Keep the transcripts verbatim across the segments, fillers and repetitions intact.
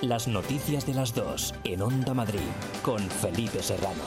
Las noticias de las dos en Onda Madrid con Felipe Serrano.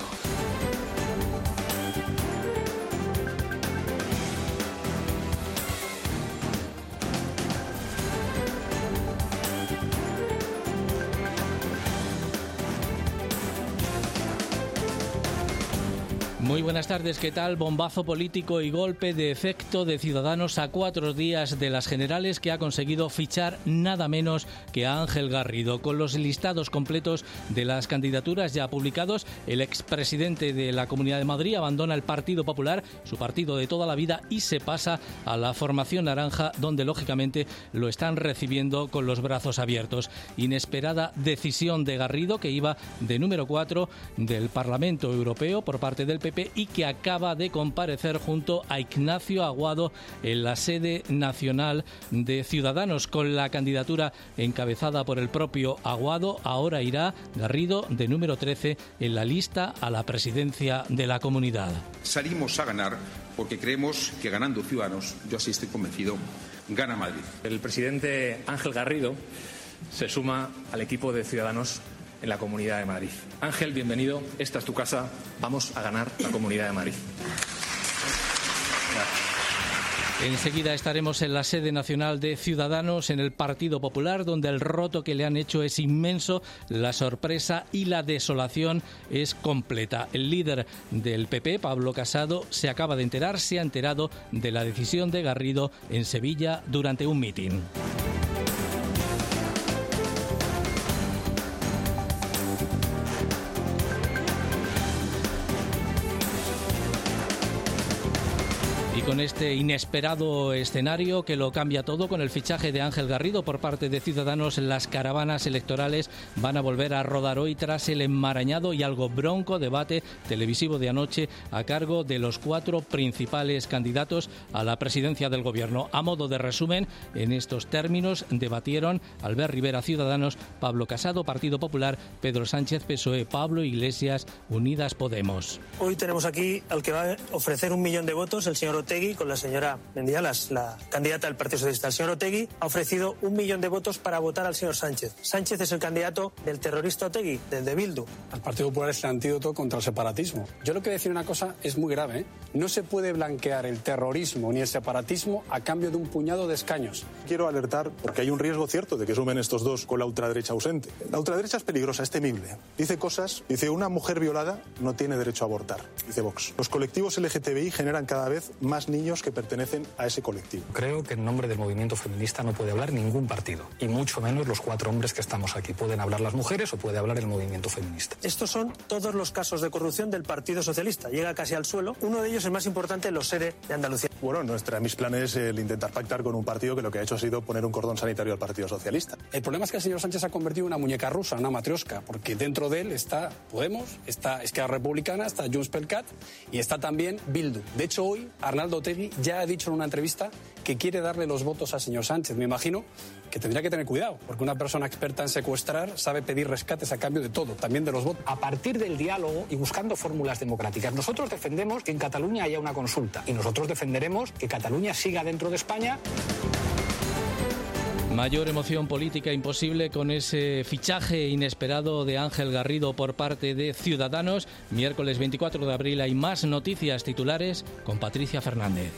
Muy buenas tardes, ¿qué tal? Bombazo político y golpe de efecto de Ciudadanos a cuatro días de las generales, que ha conseguido fichar nada menos que a Ángel Garrido. Con los listados completos de las candidaturas ya publicados, el expresidente de la Comunidad de Madrid abandona el Partido Popular, su partido de toda la vida, y se pasa a la formación naranja, donde lógicamente lo están recibiendo con los brazos abiertos. Inesperada decisión de Garrido, que iba de número cuatro del Parlamento Europeo por parte del P P y que acaba de comparecer junto a Ignacio Aguado en la sede nacional de Ciudadanos. Con la candidatura encabezada por el propio Aguado, ahora irá Garrido de número trece en la lista a la presidencia de la comunidad. Salimos a ganar porque creemos que ganando Ciudadanos, yo así estoy convencido, gana Madrid. El presidente Ángel Garrido se suma al equipo de Ciudadanos en la Comunidad de Madrid. Ángel, bienvenido, esta es tu casa, vamos a ganar la Comunidad de Madrid. Enseguida estaremos en la sede nacional de Ciudadanos, en el Partido Popular, donde el roto que le han hecho es inmenso, la sorpresa y la desolación es completa. El líder del P P, Pablo Casado, se acaba de enterar, se ha enterado de la decisión de Garrido en Sevilla durante un mitin. Con este inesperado escenario que lo cambia todo, con el fichaje de Ángel Garrido por parte de Ciudadanos, las caravanas electorales van a volver a rodar hoy tras el enmarañado y algo bronco debate televisivo de anoche a cargo de los cuatro principales candidatos a la presidencia del Gobierno. A modo de resumen, en estos términos debatieron Albert Rivera, Ciudadanos; Pablo Casado, Partido Popular; Pedro Sánchez, P S O E; Pablo Iglesias, Unidas Podemos. Hoy tenemos aquí al que va a ofrecer un millón de votos, el señor Otegi, con la señora Mendialas, la candidata del Partido Socialista. El señor Otegi ha ofrecido un millón de votos para votar al señor Sánchez. Sánchez es el candidato del terrorista Otegi, del de Bildu. El Partido Popular es el antídoto contra el separatismo. Yo lo que voy a decir una cosa es muy grave, ¿eh? No se puede blanquear el terrorismo ni el separatismo a cambio de un puñado de escaños. Quiero alertar porque hay un riesgo cierto de que sumen estos dos con la ultraderecha ausente. La ultraderecha es peligrosa, es temible. Dice cosas, dice una mujer violada no tiene derecho a abortar, dice Vox. Los colectivos L G T B I generan cada vez más niños que pertenecen a ese colectivo. Creo que en nombre del movimiento feminista no puede hablar ningún partido, y mucho menos los cuatro hombres que estamos aquí. Pueden hablar las mujeres o puede hablar el movimiento feminista. Estos son todos los casos de corrupción del Partido Socialista. Llega casi al suelo. Uno de ellos, el más importante, los S E R E de Andalucía. Bueno, nuestra, mis planes es el intentar pactar con un partido que lo que ha hecho ha sido poner un cordón sanitario al Partido Socialista. El problema es que el señor Sánchez se ha convertido en una muñeca rusa, una matriosca, porque dentro de él está Podemos, está Esquerra Republicana, está Junts per Cat y está también Bildu. De hecho, hoy Arnaldo Otegi ya ha dicho en una entrevista que quiere darle los votos al señor Sánchez. Me imagino que tendría que tener cuidado, porque una persona experta en secuestrar sabe pedir rescates a cambio de todo, también de los votos. A partir del diálogo y buscando fórmulas democráticas, nosotros defendemos que en Cataluña haya una consulta y nosotros defenderemos que Cataluña siga dentro de España. Mayor emoción política imposible con ese fichaje inesperado de Ángel Garrido por parte de Ciudadanos. Miércoles veinticuatro de abril hay más noticias titulares con Patricia Fernández.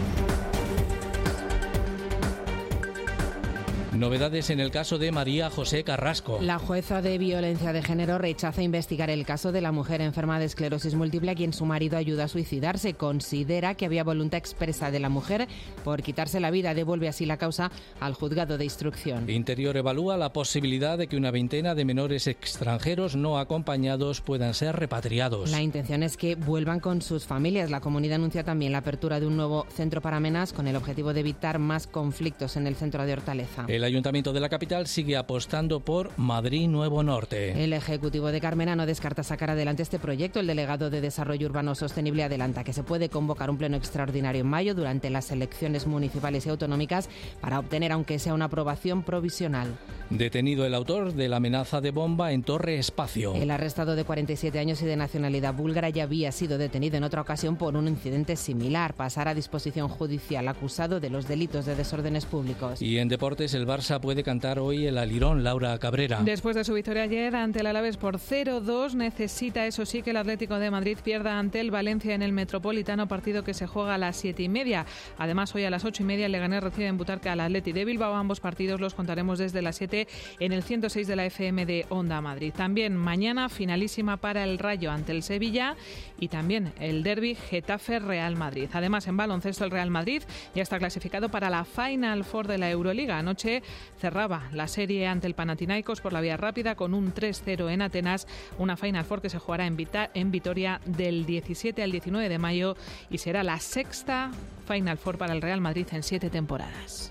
Novedades en el caso de María José Carrasco. La jueza de violencia de género rechaza investigar el caso de la mujer enferma de esclerosis múltiple a quien su marido ayuda a suicidarse. Considera que había voluntad expresa de la mujer por quitarse la vida. Devuelve así la causa al juzgado de instrucción. Interior evalúa la posibilidad de que una veintena de menores extranjeros no acompañados puedan ser repatriados. La intención es que vuelvan con sus familias. La comunidad anuncia también la apertura de un nuevo centro para menas con el objetivo de evitar más conflictos en el centro de Hortaleza. El Ayuntamiento de la capital sigue apostando por Madrid Nuevo Norte. El Ejecutivo de Carmena no descarta sacar adelante este proyecto. El delegado de Desarrollo Urbano Sostenible adelanta que se puede convocar un pleno extraordinario en mayo durante las elecciones municipales y autonómicas para obtener, aunque sea una aprobación provisional. Detenido el autor de la amenaza de bomba en Torre Espacio. El arrestado de cuarenta y siete años y de nacionalidad búlgara ya había sido detenido en otra ocasión por un incidente similar. Pasará a disposición judicial acusado de los delitos de desórdenes públicos. Y en deportes, el Barça puede cantar hoy el alirón, Laura Cabrera. Después de su victoria ayer ante el Alavés por cero dos, necesita eso sí que el Atlético de Madrid pierda ante el Valencia en el Metropolitano, partido que se juega a las siete y media. Además, hoy a las ocho y media el Leganés recibe en Butarque al Atleti de Bilbao. Ambos partidos los contaremos desde las siete en el ciento seis de la F M de Onda Madrid. También mañana finalísima para el Rayo ante el Sevilla y también el derbi Getafe-Real Madrid. Además, en baloncesto el Real Madrid ya está clasificado para la Final Four de la Euroliga. Anoche cerraba la serie ante el Panathinaikos por la vía rápida con un tres cero en Atenas, una Final Four que se jugará en, Vita- en Vitoria del diecisiete al diecinueve de mayo y será la sexta Final Four para el Real Madrid en siete temporadas.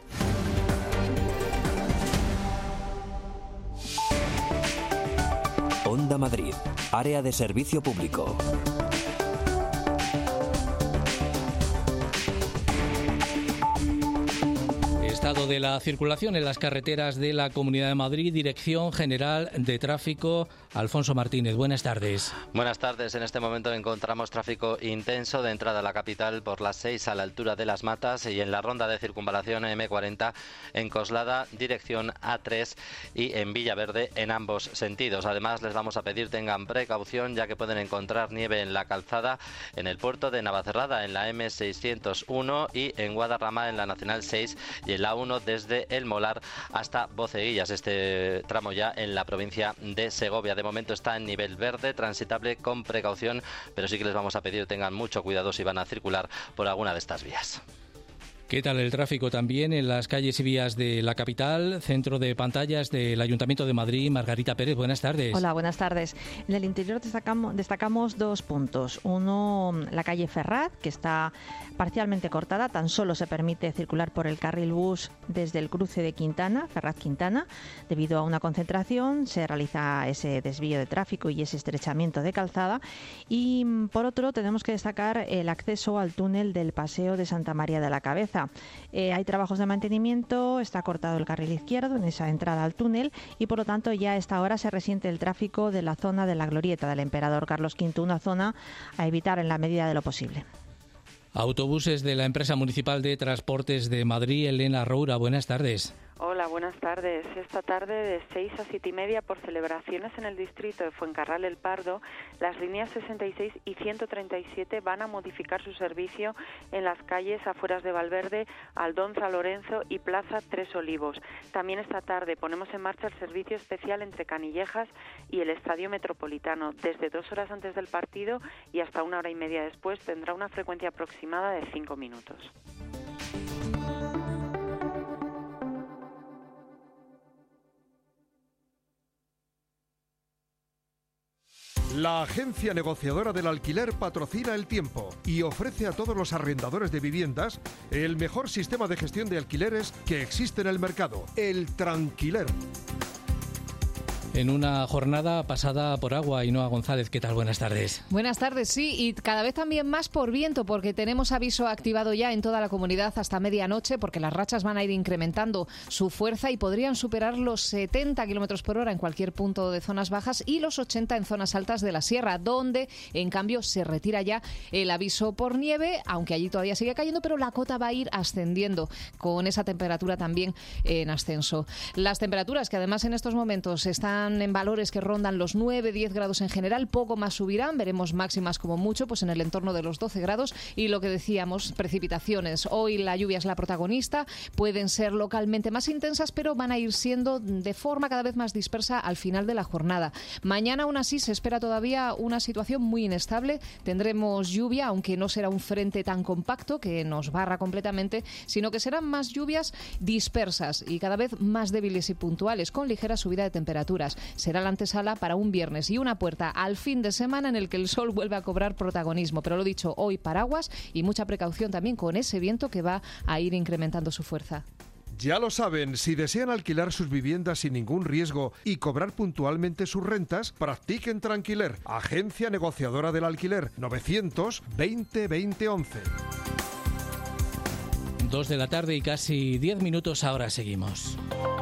Onda Madrid, área de servicio público. Estado de la circulación en las carreteras de la Comunidad de Madrid, Dirección General de Tráfico. Alfonso Martínez, buenas tardes. Buenas tardes. En este momento encontramos tráfico intenso de entrada a la capital por las seis a la altura de Las Matas y en la ronda de circunvalación eme cuarenta en Coslada, dirección a tres y en Villaverde en ambos sentidos. Además, les vamos a pedir tengan precaución ya que pueden encontrar nieve en la calzada en el puerto de Navacerrada, en la eme seiscientos uno y en Guadarrama en la Nacional seis y en la uno desde El Molar hasta Boceguillas, este tramo ya en la provincia de Segovia. De momento está en nivel verde, transitable con precaución, pero sí que les vamos a pedir tengan mucho cuidado si van a circular por alguna de estas vías. ¿Qué tal el tráfico también en las calles y vías de la capital? Centro de pantallas del Ayuntamiento de Madrid, Margarita Pérez, buenas tardes. Hola, buenas tardes. En el interior destacamos, destacamos dos puntos. Uno, la calle Ferraz, que está parcialmente cortada. Tan solo se permite circular por el carril bus desde el cruce de Quintana, Ferraz-Quintana. Debido a una concentración se realiza ese desvío de tráfico y ese estrechamiento de calzada. Y por otro, tenemos que destacar el acceso al túnel del Paseo de Santa María de la Cabeza. Eh, hay trabajos de mantenimiento, está cortado el carril izquierdo en esa entrada al túnel y por lo tanto ya a esta hora se resiente el tráfico de la zona de la Glorieta del Emperador Carlos quinto, una zona a evitar en la medida de lo posible. Autobuses de la empresa municipal de transportes de Madrid, Elena Roura, buenas tardes. Hola, buenas tardes. Esta tarde de seis a siete y media por celebraciones en el distrito de Fuencarral El Pardo, las líneas sesenta y seis y ciento treinta y siete van a modificar su servicio en las calles afueras de Valverde, Aldonza Lorenzo y Plaza Tres Olivos. También esta tarde ponemos en marcha el servicio especial entre Canillejas y el Estadio Metropolitano. Desde dos horas antes del partido y hasta una hora y media después tendrá una frecuencia aproximada de cinco minutos. La agencia negociadora del alquiler patrocina El Tiempo y ofrece a todos los arrendadores de viviendas el mejor sistema de gestión de alquileres que existe en el mercado, el Tranquiler. En una jornada pasada por agua, Ainhoa González, ¿qué tal? Buenas tardes. Buenas tardes, sí, y cada vez también más por viento, porque tenemos aviso activado ya en toda la comunidad hasta medianoche, porque las rachas van a ir incrementando su fuerza y podrían superar los setenta kilómetros por hora en cualquier punto de zonas bajas y los ochenta en zonas altas de la sierra, donde en cambio se retira ya el aviso por nieve, aunque allí todavía sigue cayendo, pero la cota va a ir ascendiendo con esa temperatura también en ascenso. Las temperaturas que además en estos momentos están en valores que rondan los nueve a diez grados en general, poco más subirán, veremos máximas como mucho pues en el entorno de los doce grados y lo que decíamos, precipitaciones. Hoy la lluvia es la protagonista, pueden ser localmente más intensas, pero van a ir siendo de forma cada vez más dispersa al final de la jornada. Mañana aún así se espera todavía una situación muy inestable, tendremos lluvia, aunque no será un frente tan compacto que nos barra completamente, sino que serán más lluvias dispersas y cada vez más débiles y puntuales, con ligera subida de temperaturas. Será la antesala para un viernes y una puerta al fin de semana en el que el sol vuelve a cobrar protagonismo. Pero lo dicho, hoy paraguas y mucha precaución también con ese viento que va a ir incrementando su fuerza. Ya lo saben, si desean alquilar sus viviendas sin ningún riesgo y cobrar puntualmente sus rentas, practiquen Tranquiler, agencia negociadora del alquiler, novecientos veinte veinte once. Dos de la tarde y casi diez minutos, ahora seguimos.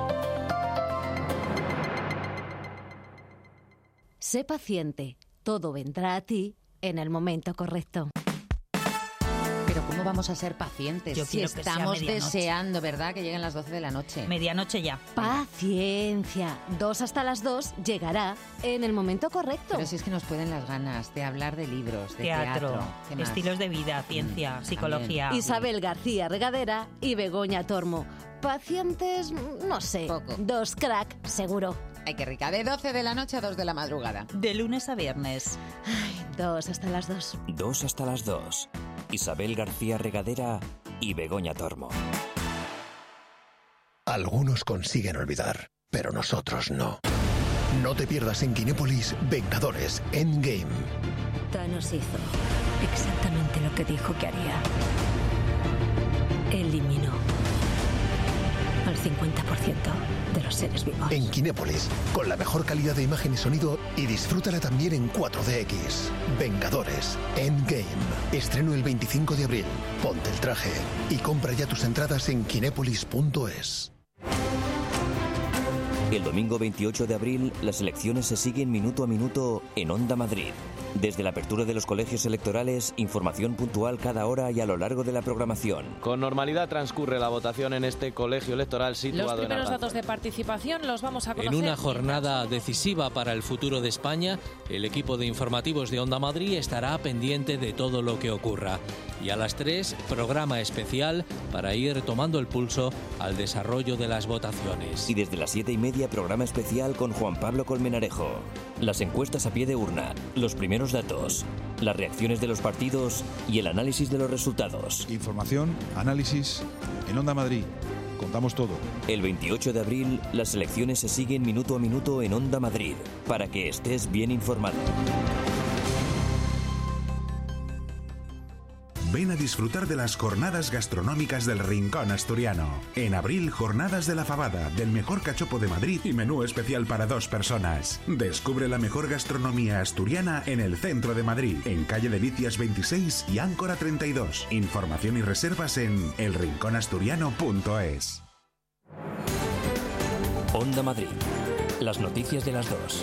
Sé paciente, todo vendrá a ti en el momento correcto. Pero ¿cómo ¿Cómo vamos a ser pacientes? Yo si quiero que sea estamos medianoche. deseando, ¿verdad?, que lleguen las doce de la noche. Medianoche ya. Paciencia. Dos hasta las dos llegará en el momento correcto. Pero si es que nos pueden las ganas de hablar de libros, de teatro, Teatro, ¿qué más? estilos de vida, ciencia, Mm, psicología. Isabel García Regadera y Begoña Tormo. Pacientes, no sé. Poco. Dos crack, seguro. Ay, qué rica. De doce de la noche a dos de la madrugada. De lunes a viernes. Ay, dos hasta las dos. Dos hasta las dos. Isabel García Regadera y Begoña Tormo. Algunos consiguen olvidar, pero nosotros no. No te pierdas en Kinépolis Vengadores Endgame. Thanos hizo exactamente lo que dijo que haría. Eliminó al cincuenta por ciento de los seres vivos. En Kinépolis, con la mejor calidad de imagen y sonido, y disfrútala también en cuatro D X. Vengadores Endgame. Estreno el veinticinco de abril. Ponte el traje y compra ya tus entradas en kinépolis punto es. El domingo veintiocho de abril, las elecciones se siguen minuto a minuto en Onda Madrid. Desde la apertura de los colegios electorales, información puntual cada hora y a lo largo de la programación. Con normalidad transcurre la votación en este colegio electoral Los situado en primeros Arganzón. datos de participación los vamos a conocer. En una jornada decisiva para el futuro de España, el equipo de informativos de Onda Madrid estará pendiente de todo lo que ocurra. Y a las tres, programa especial para ir tomando el pulso al desarrollo de las votaciones. Y desde las siete y media, programa especial con Juan Pablo Colmenarejo. Las encuestas a pie de urna, los primeros datos, las reacciones de los partidos y el análisis de los resultados. Información, análisis en Onda Madrid. Contamos todo. El veintiocho de abril, las elecciones se siguen minuto a minuto en Onda Madrid, para que estés bien informado. Ven a disfrutar de las jornadas gastronómicas del Rincón Asturiano. En abril, jornadas de la fabada, del mejor cachopo de Madrid y menú especial para dos personas. Descubre la mejor gastronomía asturiana en el centro de Madrid, en calle Delicias veintiséis y Áncora treinta y dos. Información y reservas en el rincón asturiano punto es. Onda Madrid. Las noticias de las dos.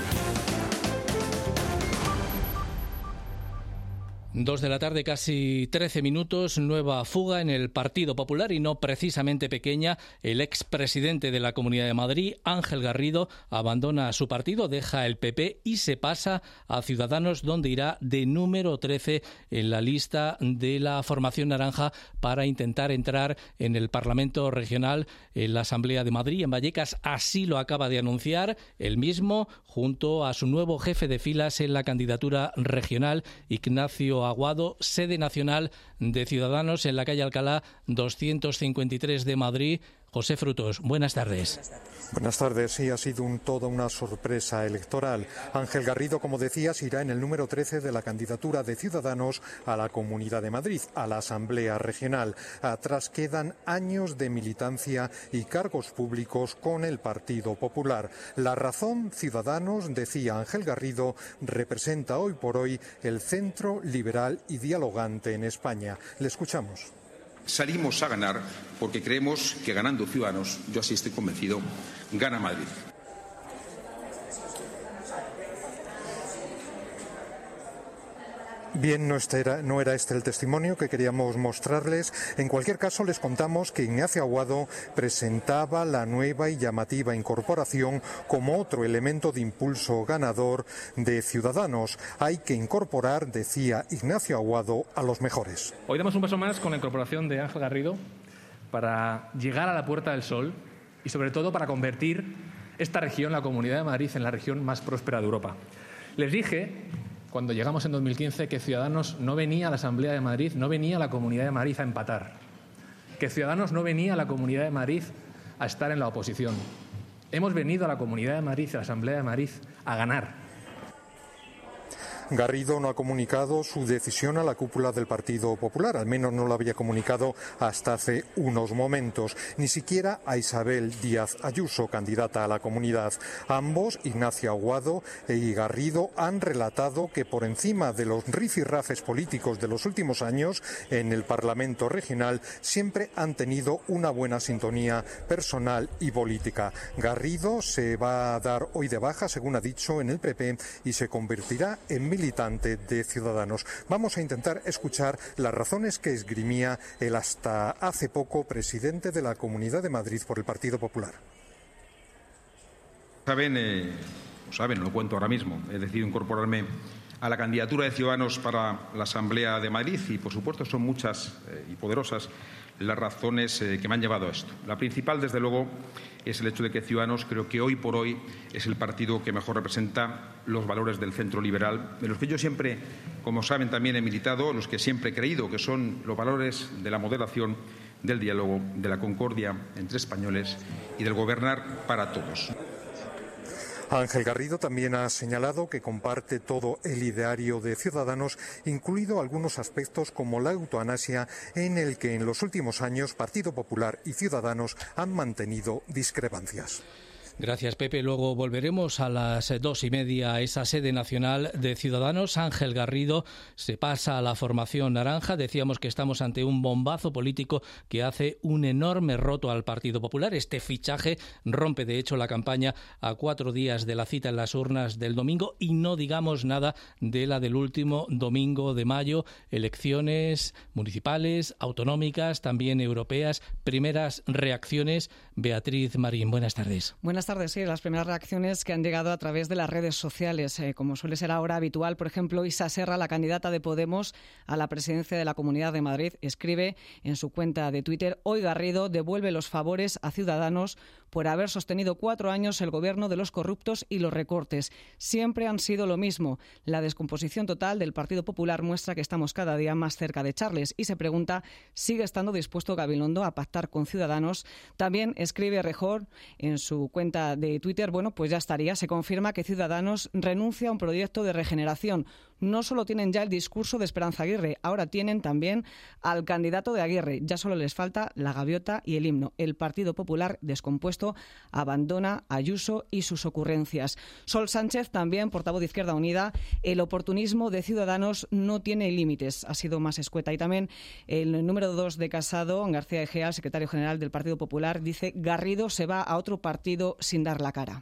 Dos de la tarde, casi trece minutos, nueva fuga en el Partido Popular y no precisamente pequeña. El expresidente de la Comunidad de Madrid, Ángel Garrido, abandona su partido, deja el P P y se pasa a Ciudadanos, donde irá de número trece en la lista de la formación naranja para intentar entrar en el Parlamento Regional, en la Asamblea de Madrid, en Vallecas. Así lo acaba de anunciar él mismo, junto a su nuevo jefe de filas en la candidatura regional, Ignacio Aguado, sede nacional de Ciudadanos en la calle Alcalá doscientos cincuenta y tres de Madrid. José Frutos, buenas tardes. Buenas tardes. Sí, ha sido un, toda una sorpresa electoral. Ángel Garrido, como decías, irá en el número trece de la candidatura de Ciudadanos a la Comunidad de Madrid, a la Asamblea Regional. Atrás quedan años de militancia y cargos públicos con el Partido Popular. La razón, Ciudadanos, decía Ángel Garrido, representa hoy por hoy el centro liberal y dialogante en España. Le escuchamos. Salimos a ganar porque creemos que ganando Ciudadanos, yo así estoy convencido, gana Madrid. Bien, no, este era, no era este el testimonio que queríamos mostrarles. En cualquier caso, les contamos que Ignacio Aguado presentaba la nueva y llamativa incorporación como otro elemento de impulso ganador de Ciudadanos. Hay que incorporar, decía Ignacio Aguado, a los mejores. Hoy damos un paso más con la incorporación de Ángel Garrido para llegar a la Puerta del Sol y, sobre todo, para convertir esta región, la Comunidad de Madrid, en la región más próspera de Europa. Les dije, cuando llegamos en dos mil quince, que Ciudadanos no venía a la Asamblea de Madrid, no venía a la Comunidad de Madrid a empatar, que Ciudadanos no venía a la Comunidad de Madrid a estar en la oposición. Hemos venido a la Comunidad de Madrid, a la Asamblea de Madrid, a ganar. Garrido no ha comunicado su decisión a la cúpula del Partido Popular, al menos no lo había comunicado hasta hace unos momentos, ni siquiera a Isabel Díaz Ayuso, candidata a la comunidad. Ambos, Ignacio Aguado y Garrido, han relatado que por encima de los rifirrafes políticos de los últimos años en el Parlamento Regional siempre han tenido una buena sintonía personal y política. Garrido se va a dar hoy de baja, según ha dicho, en el P P y se convertirá en militante de Ciudadanos. Vamos a intentar escuchar las razones que esgrimía el hasta hace poco presidente de la Comunidad de Madrid por el Partido Popular. Saben, eh, saben, lo cuento ahora mismo, he decidido incorporarme a la candidatura de Ciudadanos para la Asamblea de Madrid y, por supuesto, son muchas eh, y poderosas las razones eh, que me han llevado a esto. La principal, desde luego, es el hecho de que Ciudadanos creo que hoy por hoy es el partido que mejor representa los valores del centro liberal, de los que yo siempre, como saben, también he militado, los que siempre he creído, que son los valores de la moderación, del diálogo, de la concordia entre españoles y del gobernar para todos. Ángel Garrido también ha señalado que comparte todo el ideario de Ciudadanos, incluido algunos aspectos como la eutanasia, en el que en los últimos años Partido Popular y Ciudadanos han mantenido discrepancias. Gracias, Pepe. Luego volveremos a las dos y media a esa sede nacional de Ciudadanos. Ángel Garrido se pasa a la formación naranja. Decíamos que estamos ante un bombazo político que hace un enorme roto al Partido Popular. Este fichaje rompe, de hecho, la campaña a cuatro días de la cita en las urnas del domingo y no digamos nada de la del último domingo de mayo. Elecciones municipales, autonómicas, también europeas. Primeras reacciones. Beatriz Marín, buenas tardes. Buenas tardes. Sí, las primeras reacciones que han llegado a través de las redes sociales, eh, como suele ser ahora habitual. Por ejemplo, Isa Serra, la candidata de Podemos a la presidencia de la Comunidad de Madrid, escribe en su cuenta de Twitter: hoy Garrido devuelve los favores a Ciudadanos por haber sostenido cuatro años el gobierno de los corruptos y los recortes. Siempre han sido lo mismo. La descomposición total del Partido Popular muestra que estamos cada día más cerca de echarles, y se pregunta, ¿sigue estando dispuesto Gabilondo a pactar con Ciudadanos? También escribe Rejor en su cuenta de Twitter, bueno, pues ya estaría. Se confirma que Ciudadanos renuncia a un proyecto de regeneración. No solo tienen ya el discurso de Esperanza Aguirre, ahora tienen también al candidato de Aguirre. Ya solo les falta la gaviota y el himno. El Partido Popular, descompuesto, abandona a Ayuso y sus ocurrencias. Sol Sánchez, también portavoz de Izquierda Unida: el oportunismo de Ciudadanos no tiene límites. Ha sido más escueta. Y también el número dos de Casado, García Egea, secretario general del Partido Popular, dice: Garrido se va a otro partido sin dar la cara.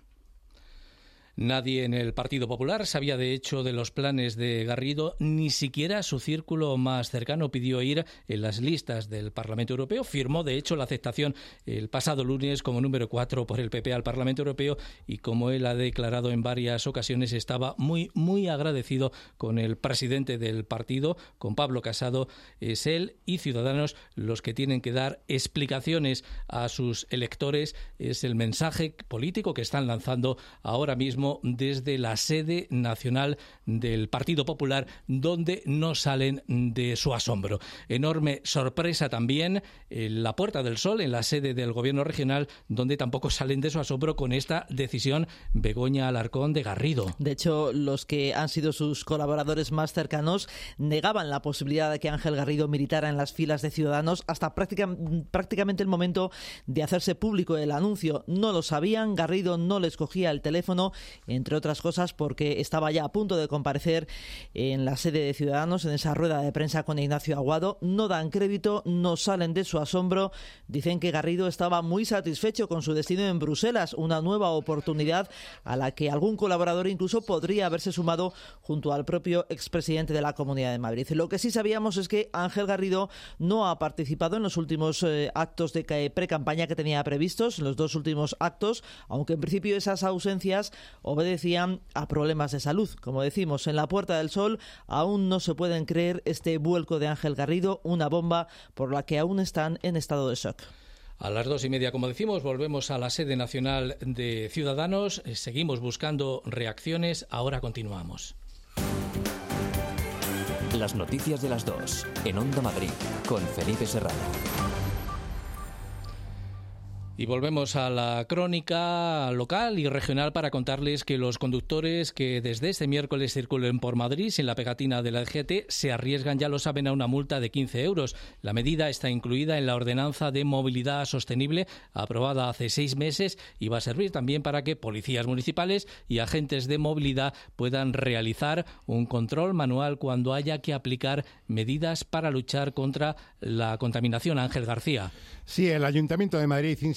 Nadie en el Partido Popular sabía, de hecho, de los planes de Garrido. Ni siquiera su círculo más cercano pidió ir en las listas del Parlamento Europeo. Firmó, de hecho, la aceptación el pasado lunes como número cuatro por el P P al Parlamento Europeo y, como él ha declarado en varias ocasiones, estaba muy, muy agradecido con el presidente del partido, con Pablo Casado. Es él y Ciudadanos los que tienen que dar explicaciones a sus electores. Es el mensaje político que están lanzando ahora mismo desde la sede nacional del Partido Popular, donde no salen de su asombro. Enorme sorpresa también en la Puerta del Sol, en la sede del Gobierno regional, donde tampoco salen de su asombro con esta decisión Begoña Alarcón de Garrido. De hecho, los que han sido sus colaboradores más cercanos negaban la posibilidad de que Ángel Garrido militara en las filas de Ciudadanos hasta práctica, prácticamente el momento de hacerse público el anuncio. No lo sabían, Garrido no les cogía el teléfono, entre otras cosas porque estaba ya a punto de comparecer en la sede de Ciudadanos en esa rueda de prensa con Ignacio Aguado. No dan crédito, no salen de su asombro. Dicen que Garrido estaba muy satisfecho con su destino en Bruselas, una nueva oportunidad a la que algún colaborador incluso podría haberse sumado junto al propio expresidente de la Comunidad de Madrid. Lo que sí sabíamos es que Ángel Garrido no ha participado en los últimos eh, actos de pre-campaña que tenía previstos, en los dos últimos actos, aunque en principio esas ausencias obedecían a problemas de salud. Como decimos, en la Puerta del Sol aún no se pueden creer este vuelco de Ángel Garrido, una bomba por la que aún están en estado de shock. A las dos y media, como decimos, volvemos a la sede nacional de Ciudadanos. Seguimos buscando reacciones. Ahora continuamos. Las noticias de las dos, en Onda Madrid, con Felipe Serrano. Y volvemos a la crónica local y regional para contarles que los conductores que desde este miércoles circulen por Madrid sin la pegatina de la D G T se arriesgan, ya lo saben, a una multa de quince euros. La medida está incluida en la Ordenanza de Movilidad Sostenible aprobada hace seis meses y va a servir también para que policías municipales y agentes de movilidad puedan realizar un control manual cuando haya que aplicar medidas para luchar contra la contaminación. Ángel García. Sí, el Ayuntamiento de Madrid insiste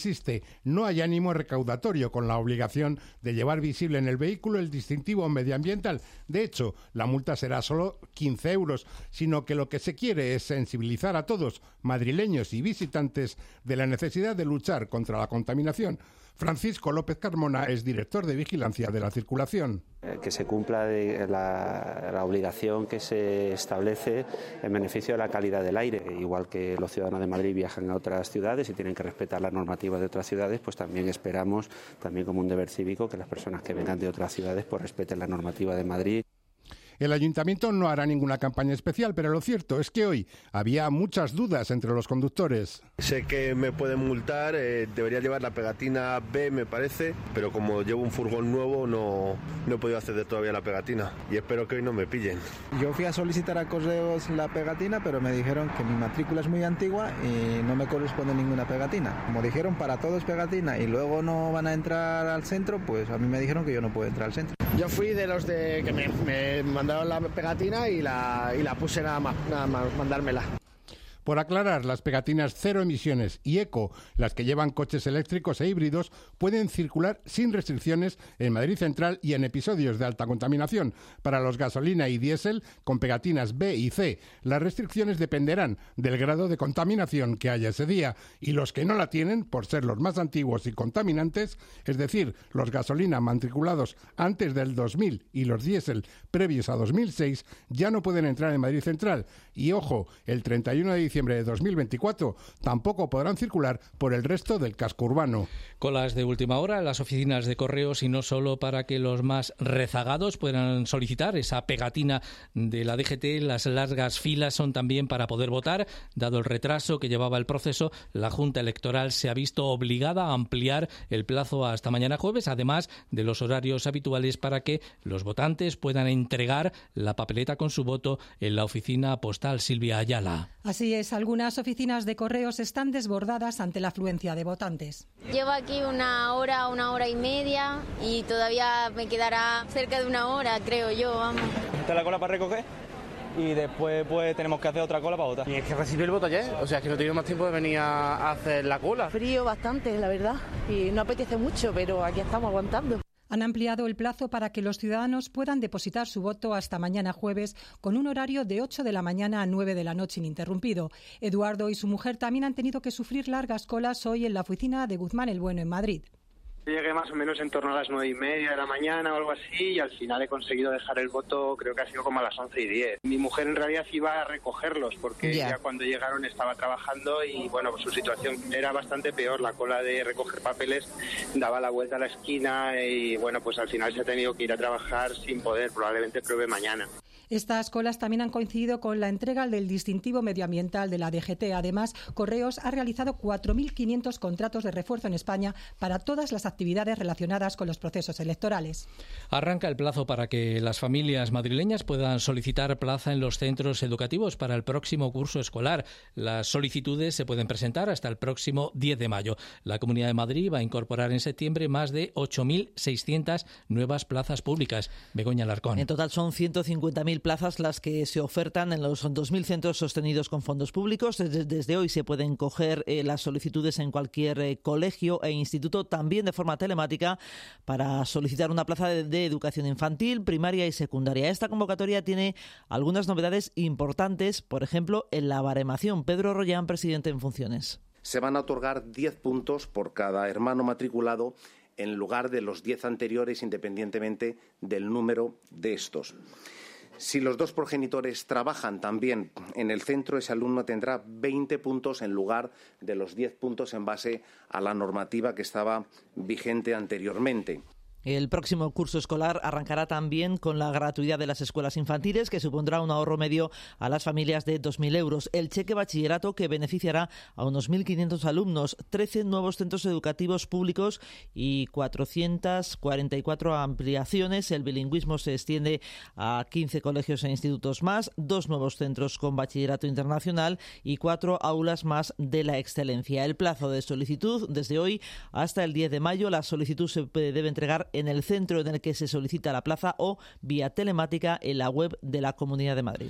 insiste, no hay ánimo recaudatorio con la obligación de llevar visible en el vehículo el distintivo medioambiental. De hecho, la multa será solo quince euros, sino que lo que se quiere es sensibilizar a todos, madrileños y visitantes, de la necesidad de luchar contra la contaminación. Francisco López Carmona es director de Vigilancia de la Circulación. Que se cumpla de la, la obligación que se establece en beneficio de la calidad del aire. Igual que los ciudadanos de Madrid viajan a otras ciudades y tienen que respetar las normativas de otras ciudades, pues también esperamos, también como un deber cívico, que las personas que vengan de otras ciudades pues respeten la normativa de Madrid. El ayuntamiento no hará ninguna campaña especial, pero lo cierto es que hoy había muchas dudas entre los conductores. Sé que me pueden multar, eh, debería llevar la pegatina B, me parece, pero como llevo un furgón nuevo no, no he podido acceder todavía a la pegatina y espero que hoy no me pillen. Yo fui a solicitar a Correos la pegatina, pero me dijeron que mi matrícula es muy antigua y no me corresponde ninguna pegatina. Como dijeron para todos pegatina y luego no van a entrar al centro, pues a mí me dijeron que yo no puedo entrar al centro. Yo fui de los de que me, me mandaron la pegatina y la, y la puse nada más, nada más mandármela. Por aclarar, las pegatinas cero emisiones y eco, las que llevan coches eléctricos e híbridos, pueden circular sin restricciones en Madrid Central y en episodios de alta contaminación. Para los gasolina y diésel, con pegatinas B y C, las restricciones dependerán del grado de contaminación que haya ese día, y los que no la tienen, por ser los más antiguos y contaminantes, es decir, los gasolina matriculados antes del dos mil y los diésel previos a dos mil seis, ya no pueden entrar en Madrid Central. Y ojo, el treinta y uno de diciembre de dos mil veinticuatro tampoco podrán circular por el resto del casco urbano. Colas de última hora en las oficinas de correos, y no solo para que los más rezagados puedan solicitar esa pegatina de la D G T. Las largas filas son también para poder votar. Dado el retraso que llevaba el proceso, la Junta Electoral se ha visto obligada a ampliar el plazo hasta mañana jueves, además de los horarios habituales, para que los votantes puedan entregar la papeleta con su voto en la oficina postal. Silvia Ayala. Así es, algunas oficinas de correos están desbordadas ante la afluencia de votantes. Llevo aquí una hora, una hora y media y todavía me quedará cerca de una hora, creo yo, vamos. ¿Está la cola para recoger? Y después pues tenemos que hacer otra cola para votar. Y es que recibí el voto ayer, o sea que no tuvimos más tiempo de venir a hacer la cola. Frío bastante, la verdad, y no apetece mucho, pero aquí estamos aguantando. Han ampliado el plazo para que los ciudadanos puedan depositar su voto hasta mañana jueves, con un horario de ocho de la mañana a nueve de la noche ininterrumpido. Eduardo y su mujer también han tenido que sufrir largas colas hoy en la oficina de Guzmán el Bueno en Madrid. Llegué más o menos en torno a las nueve y media de la mañana o algo así, y al final he conseguido dejar el voto, creo que ha sido como a las once y diez. Mi mujer en realidad iba a recogerlos porque yeah. ya cuando llegaron estaba trabajando y bueno, pues su situación era bastante peor. La cola de recoger papeles daba la vuelta a la esquina y bueno, pues al final se ha tenido que ir a trabajar sin poder, probablemente pruebe mañana. Estas colas también han coincidido con la entrega del distintivo medioambiental de la D G T. Además, Correos ha realizado cuatro mil quinientos contratos de refuerzo en España para todas las actividades relacionadas con los procesos electorales. Arranca el plazo para que las familias madrileñas puedan solicitar plaza en los centros educativos para el próximo curso escolar. Las solicitudes se pueden presentar hasta el próximo diez de mayo. La Comunidad de Madrid va a incorporar en septiembre más de ocho mil seiscientas nuevas plazas públicas. Begoña Alarcón. En total son ciento cincuenta mil plazas las que se ofertan en los dos mil centros sostenidos con fondos públicos. Desde, desde hoy se pueden coger eh, las solicitudes en cualquier eh, colegio e instituto, también de forma telemática, para solicitar una plaza de, de educación infantil, primaria y secundaria. Esta convocatoria tiene algunas novedades importantes, por ejemplo, en la baremación. Pedro Rollán, presidente en funciones. Se van a otorgar diez puntos por cada hermano matriculado en lugar de los diez anteriores, independientemente del número de estos. Si los dos progenitores trabajan también en el centro, ese alumno tendrá veinte puntos en lugar de los diez puntos en base a la normativa que estaba vigente anteriormente. El próximo curso escolar arrancará también con la gratuidad de las escuelas infantiles, que supondrá un ahorro medio a las familias de dos mil euros. El cheque bachillerato, que beneficiará a unos mil quinientos alumnos, trece nuevos centros educativos públicos y cuatrocientas cuarenta y cuatro ampliaciones. El bilingüismo se extiende a quince colegios e institutos más, dos nuevos centros con bachillerato internacional y cuatro aulas más de la excelencia. El plazo de solicitud desde hoy hasta el diez de mayo. La solicitud se debe entregar en el centro en el que se solicita la plaza o vía telemática en la web de la Comunidad de Madrid.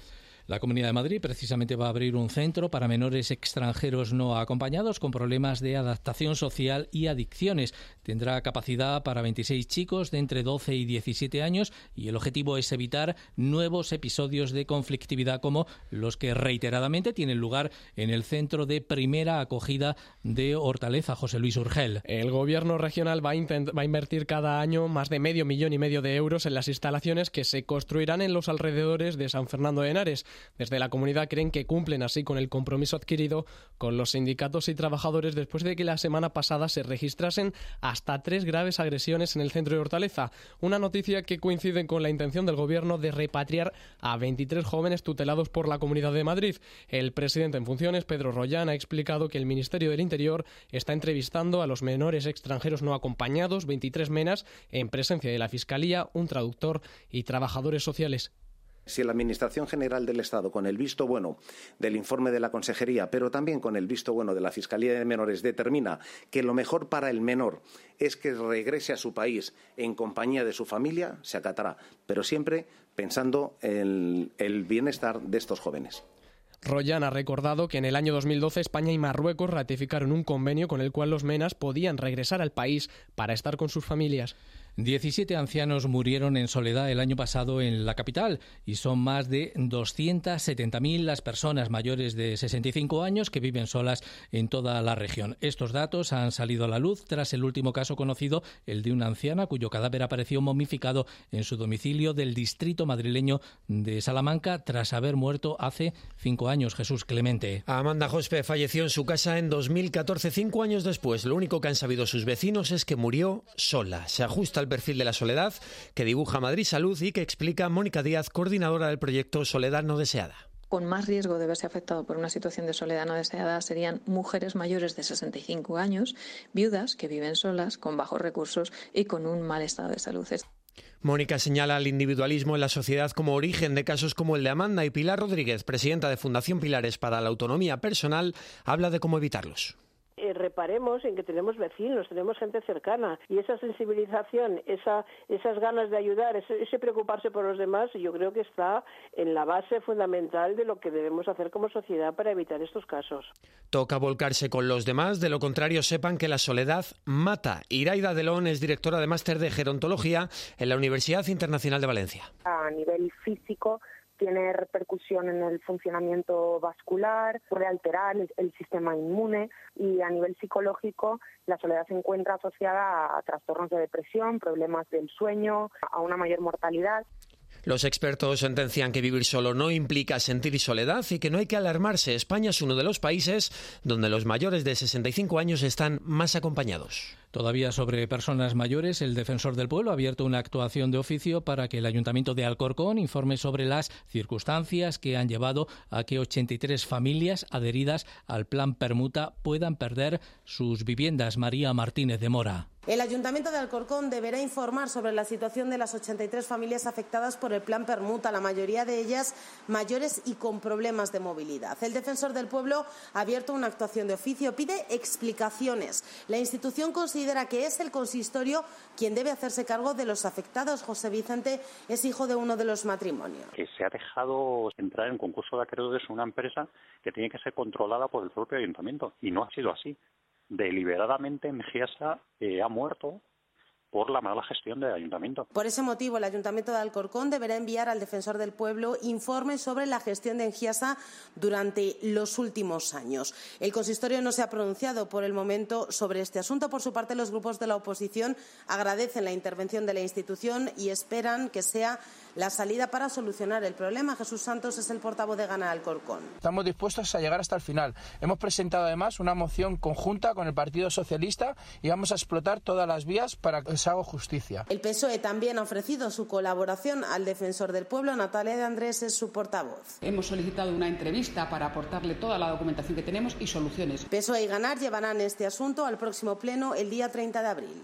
La Comunidad de Madrid precisamente va a abrir un centro para menores extranjeros no acompañados con problemas de adaptación social y adicciones. Tendrá capacidad para veintiséis chicos de entre doce y diecisiete años y el objetivo es evitar nuevos episodios de conflictividad como los que reiteradamente tienen lugar en el centro de primera acogida de Hortaleza. José Luis Urgel. El Gobierno regional va a, intent- va a invertir cada año más de medio millón y medio de euros en las instalaciones que se construirán en los alrededores de San Fernando de Henares. Desde la comunidad creen que cumplen así con el compromiso adquirido con los sindicatos y trabajadores después de que la semana pasada se registrasen hasta tres graves agresiones en el centro de Hortaleza. Una noticia que coincide con la intención del Gobierno de repatriar a veintitrés jóvenes tutelados por la Comunidad de Madrid. El presidente en funciones, Pedro Rollán, ha explicado que el Ministerio del Interior está entrevistando a los menores extranjeros no acompañados, veintitrés menas, en presencia de la Fiscalía, un traductor y trabajadores sociales. Si la Administración General del Estado, con el visto bueno del informe de la Consejería, pero también con el visto bueno de la Fiscalía de Menores, determina que lo mejor para el menor es que regrese a su país en compañía de su familia, se acatará, pero siempre pensando en el bienestar de estos jóvenes. Rollán ha recordado que en el año dos mil doce España y Marruecos ratificaron un convenio con el cual los menas podían regresar al país para estar con sus familias. diecisiete ancianos murieron en soledad el año pasado en la capital y son más de doscientas setenta mil las personas mayores de sesenta y cinco años que viven solas en toda la región. Estos datos han salido a la luz tras el último caso conocido, el de una anciana cuyo cadáver apareció momificado en su domicilio del distrito madrileño de Salamanca tras haber muerto hace cinco años. Jesús Clemente. Amanda Jospe falleció en su casa en dos mil catorce, cinco años después. Lo único que han sabido sus vecinos es que murió sola. Se ajusta al perfil de la soledad que dibuja Madrid Salud y que explica Mónica Díaz, coordinadora del proyecto Soledad no deseada. Con más riesgo de verse afectado por una situación de soledad no deseada serían mujeres mayores de sesenta y cinco años, viudas que viven solas, con bajos recursos y con un mal estado de salud. Mónica señala el individualismo en la sociedad como origen de casos como el de Amanda, y Pilar Rodríguez, presidenta de Fundación Pilares para la Autonomía Personal, habla de cómo evitarlos. Eh, reparemos en que tenemos vecinos, tenemos gente cercana y esa sensibilización, esa, esas ganas de ayudar, ese, ese preocuparse por los demás, yo creo que está en la base fundamental de lo que debemos hacer como sociedad para evitar estos casos. Toca volcarse con los demás, de lo contrario sepan que la soledad mata. Iraida Delón es directora de máster de gerontología en la Universidad Internacional de Valencia. A nivel físico tiene repercusión en el funcionamiento vascular, puede alterar el, el sistema inmune, y a nivel psicológico la soledad se encuentra asociada a trastornos de depresión, problemas del sueño, a una mayor mortalidad. Los expertos sentencian que vivir solo no implica sentir soledad y que no hay que alarmarse. España es uno de los países donde los mayores de sesenta y cinco años están más acompañados. Todavía sobre personas mayores, el Defensor del Pueblo ha abierto una actuación de oficio para que el Ayuntamiento de Alcorcón informe sobre las circunstancias que han llevado a que ochenta y tres familias adheridas al Plan Permuta puedan perder sus viviendas. María Martínez de Mora. El Ayuntamiento de Alcorcón deberá informar sobre la situación de las ochenta y tres familias afectadas por el Plan Permuta, la mayoría de ellas mayores y con problemas de movilidad. El Defensor del Pueblo ha abierto una actuación de oficio, pide explicaciones. La institución considera que es el consistorio quien debe hacerse cargo de los afectados. José Vicente es hijo de uno de los matrimonios. Que se ha dejado entrar en concurso de acreedores una empresa que tiene que ser controlada por el propio Ayuntamiento, y no ha sido así. Deliberadamente Mejiasa eh, ha muerto por la mala gestión del Ayuntamiento. Por ese motivo, el Ayuntamiento de Alcorcón deberá enviar al Defensor del Pueblo informes sobre la gestión de Engiasa durante los últimos años. El consistorio no se ha pronunciado por el momento sobre este asunto. Por su parte, los grupos de la oposición agradecen la intervención de la institución y esperan que sea la salida para solucionar el problema. Jesús Santos es el portavoz de Gana Alcorcón. Estamos dispuestos a llegar hasta el final. Hemos presentado además una moción conjunta con el Partido Socialista y vamos a explotar todas las vías para que se haga justicia. El P S O E también ha ofrecido su colaboración al Defensor del Pueblo. Natalia de Andrés es su portavoz. Hemos solicitado una entrevista para aportarle toda la documentación que tenemos y soluciones. P S O E y Ganar llevarán este asunto al próximo pleno el día treinta de abril.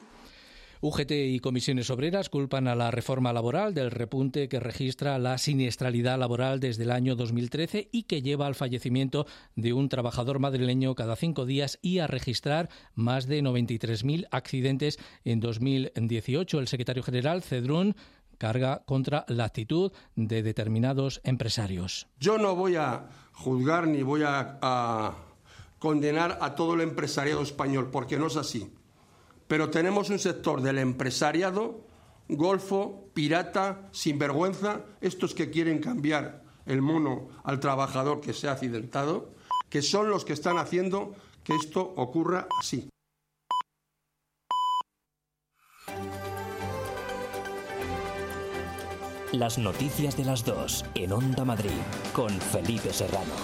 U G T y comisiones obreras culpan a la reforma laboral del repunte que registra la siniestralidad laboral desde el año dos mil trece y que lleva al fallecimiento de un trabajador madrileño cada cinco días y a registrar más de noventa y tres mil accidentes en dos mil dieciocho. El secretario general, Cedrún carga contra la actitud de determinados empresarios. Yo no voy a juzgar ni voy a, a condenar a todo el empresariado español, porque no es así. Pero tenemos un sector del empresariado golfo, pirata, sinvergüenza, estos que quieren cambiar el mono al trabajador que se ha accidentado, que son los que están haciendo que esto ocurra así. Las noticias de las dos en Onda Madrid con Felipe Serrano.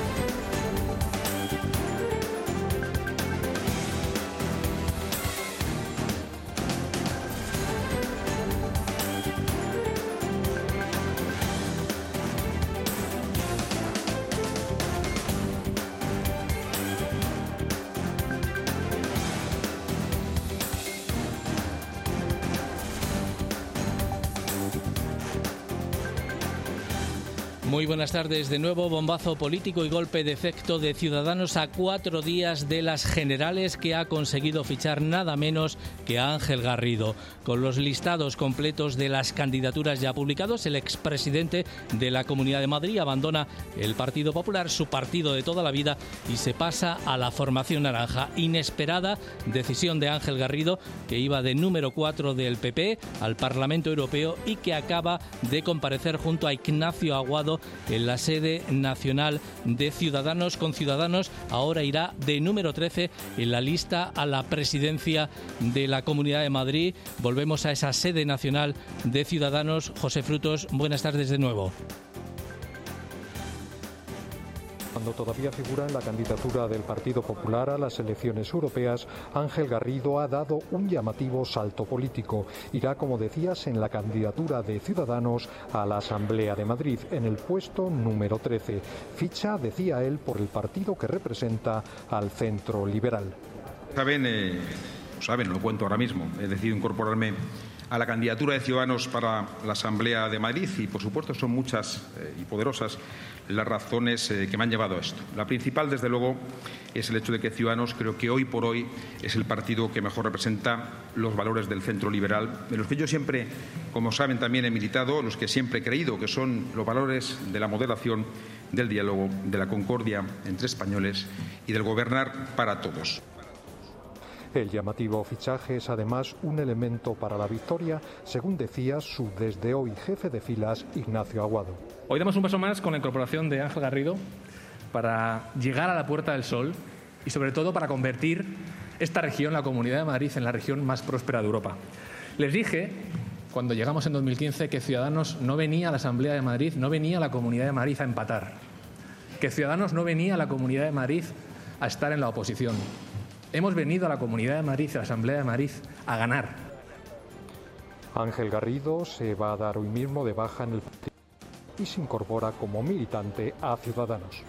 Muy buenas tardes. De nuevo, bombazo político y golpe de efecto de Ciudadanos a cuatro días de las generales, que ha conseguido fichar nada menos que a Ángel Garrido. Con los listados completos de las candidaturas ya publicados, el expresidente de la Comunidad de Madrid abandona el Partido Popular, su partido de toda la vida, y se pasa a la formación naranja. Inesperada decisión de Ángel Garrido, que iba de número cuatro del P P al Parlamento Europeo y que acaba de comparecer junto a Ignacio Aguado en la sede nacional de Ciudadanos. Con Ciudadanos ahora irá de número trece en la lista a la presidencia de la Comunidad de Madrid. Volvemos a esa sede nacional de Ciudadanos. José Frutos, buenas tardes de nuevo. Cuando todavía figura en la candidatura del Partido Popular a las elecciones europeas, Ángel Garrido ha dado un llamativo salto político. Irá, como decías, en la candidatura de Ciudadanos a la Asamblea de Madrid, en el puesto número trece. Ficha, decía él, por el partido que representa al centro liberal. Saben, eh, saben, lo cuento ahora mismo, he decidido incorporarme a la candidatura de Ciudadanos para la Asamblea de Madrid y, por supuesto, son muchas eh, y poderosas las razones eh, que me han llevado a esto. La principal, desde luego, es el hecho de que Ciudadanos creo que hoy por hoy es el partido que mejor representa los valores del centro liberal, de los que yo siempre, como saben, también he militado, los que siempre he creído que son los valores de la moderación, del diálogo, de la concordia entre españoles y del gobernar para todos. El llamativo fichaje es además un elemento para la victoria, según decía su desde hoy jefe de filas, Ignacio Aguado. Hoy damos un paso más con la incorporación de Ángel Garrido para llegar a la Puerta del Sol y sobre todo para convertir esta región, la Comunidad de Madrid, en la región más próspera de Europa. Les dije, cuando llegamos en dos mil quince, que Ciudadanos no venía a la Asamblea de Madrid, no venía a la Comunidad de Madrid a empatar, que Ciudadanos no venía a la Comunidad de Madrid a estar en la oposición. Hemos venido a la Comunidad de Madrid, a la Asamblea de Madrid, a ganar. Ángel Garrido se va a dar hoy mismo de baja en el partido y se incorpora como militante a Ciudadanos.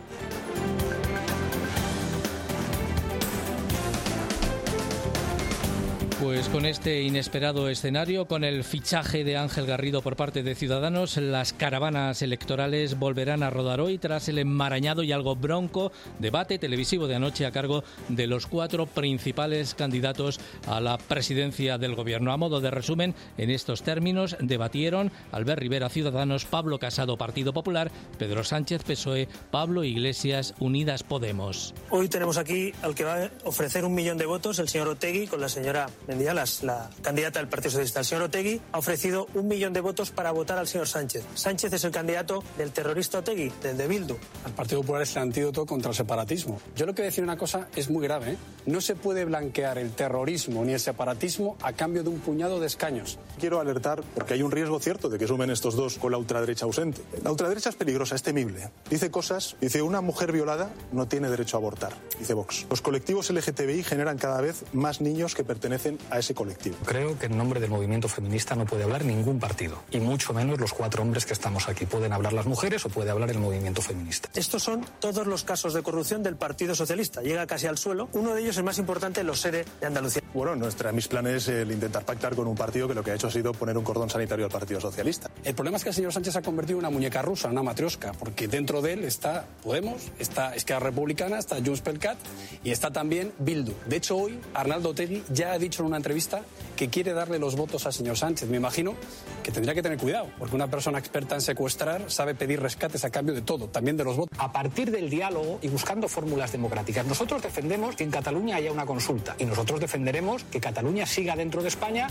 Pues con este inesperado escenario, con el fichaje de Ángel Garrido por parte de Ciudadanos, las caravanas electorales volverán a rodar hoy tras el enmarañado y algo bronco debate televisivo de anoche a cargo de los cuatro principales candidatos a la presidencia del Gobierno. A modo de resumen, en estos términos debatieron Albert Rivera, Ciudadanos, Pablo Casado, Partido Popular, Pedro Sánchez, P S O E, Pablo Iglesias, Unidas Podemos. Hoy tenemos aquí al que va a ofrecer un millón de votos, el señor Otegi, con la señora Díaz, la candidata del Partido Socialista. El señor Otegi ha ofrecido un millón de votos para votar al señor Sánchez. Sánchez es el candidato del terrorista Otegi, del de Bildu. El Partido Popular es el antídoto contra el separatismo. Yo lo que voy a decir una cosa es muy grave, ¿eh? No se puede blanquear el terrorismo ni el separatismo a cambio de un puñado de escaños. Quiero alertar porque hay un riesgo cierto de que sumen estos dos con la ultraderecha ausente. La ultraderecha es peligrosa, es temible. Dice cosas, dice una mujer violada no tiene derecho a abortar, dice Vox. Los colectivos L G T B I generan cada vez más niños que pertenecen a ese colectivo. Creo que en nombre del movimiento feminista no puede hablar ningún partido, y mucho menos los cuatro hombres que estamos aquí. Pueden hablar las mujeres o puede hablar el movimiento feminista. Estos son todos los casos de corrupción del Partido Socialista. Llega casi al suelo. Uno de ellos, el más importante, los SERE de Andalucía. Bueno, nuestra, mis planes el intentar pactar con un partido que lo que ha hecho ha sido poner un cordón sanitario al Partido Socialista. El problema es que el señor Sánchez se ha convertido en una muñeca rusa, una matriosca, porque dentro de él está Podemos, está Esquerra Republicana, está Junts per Cat y está también Bildu. De hecho, hoy Arnaldo Otegi ya ha dicho en una entrevista que quiere darle los votos al señor Sánchez. Me imagino que tendría que tener cuidado, porque una persona experta en secuestrar sabe pedir rescates a cambio de todo, también de los votos. A partir del diálogo y buscando fórmulas democráticas, nosotros defendemos que en Cataluña haya una consulta y nosotros defenderemos que Cataluña siga dentro de España.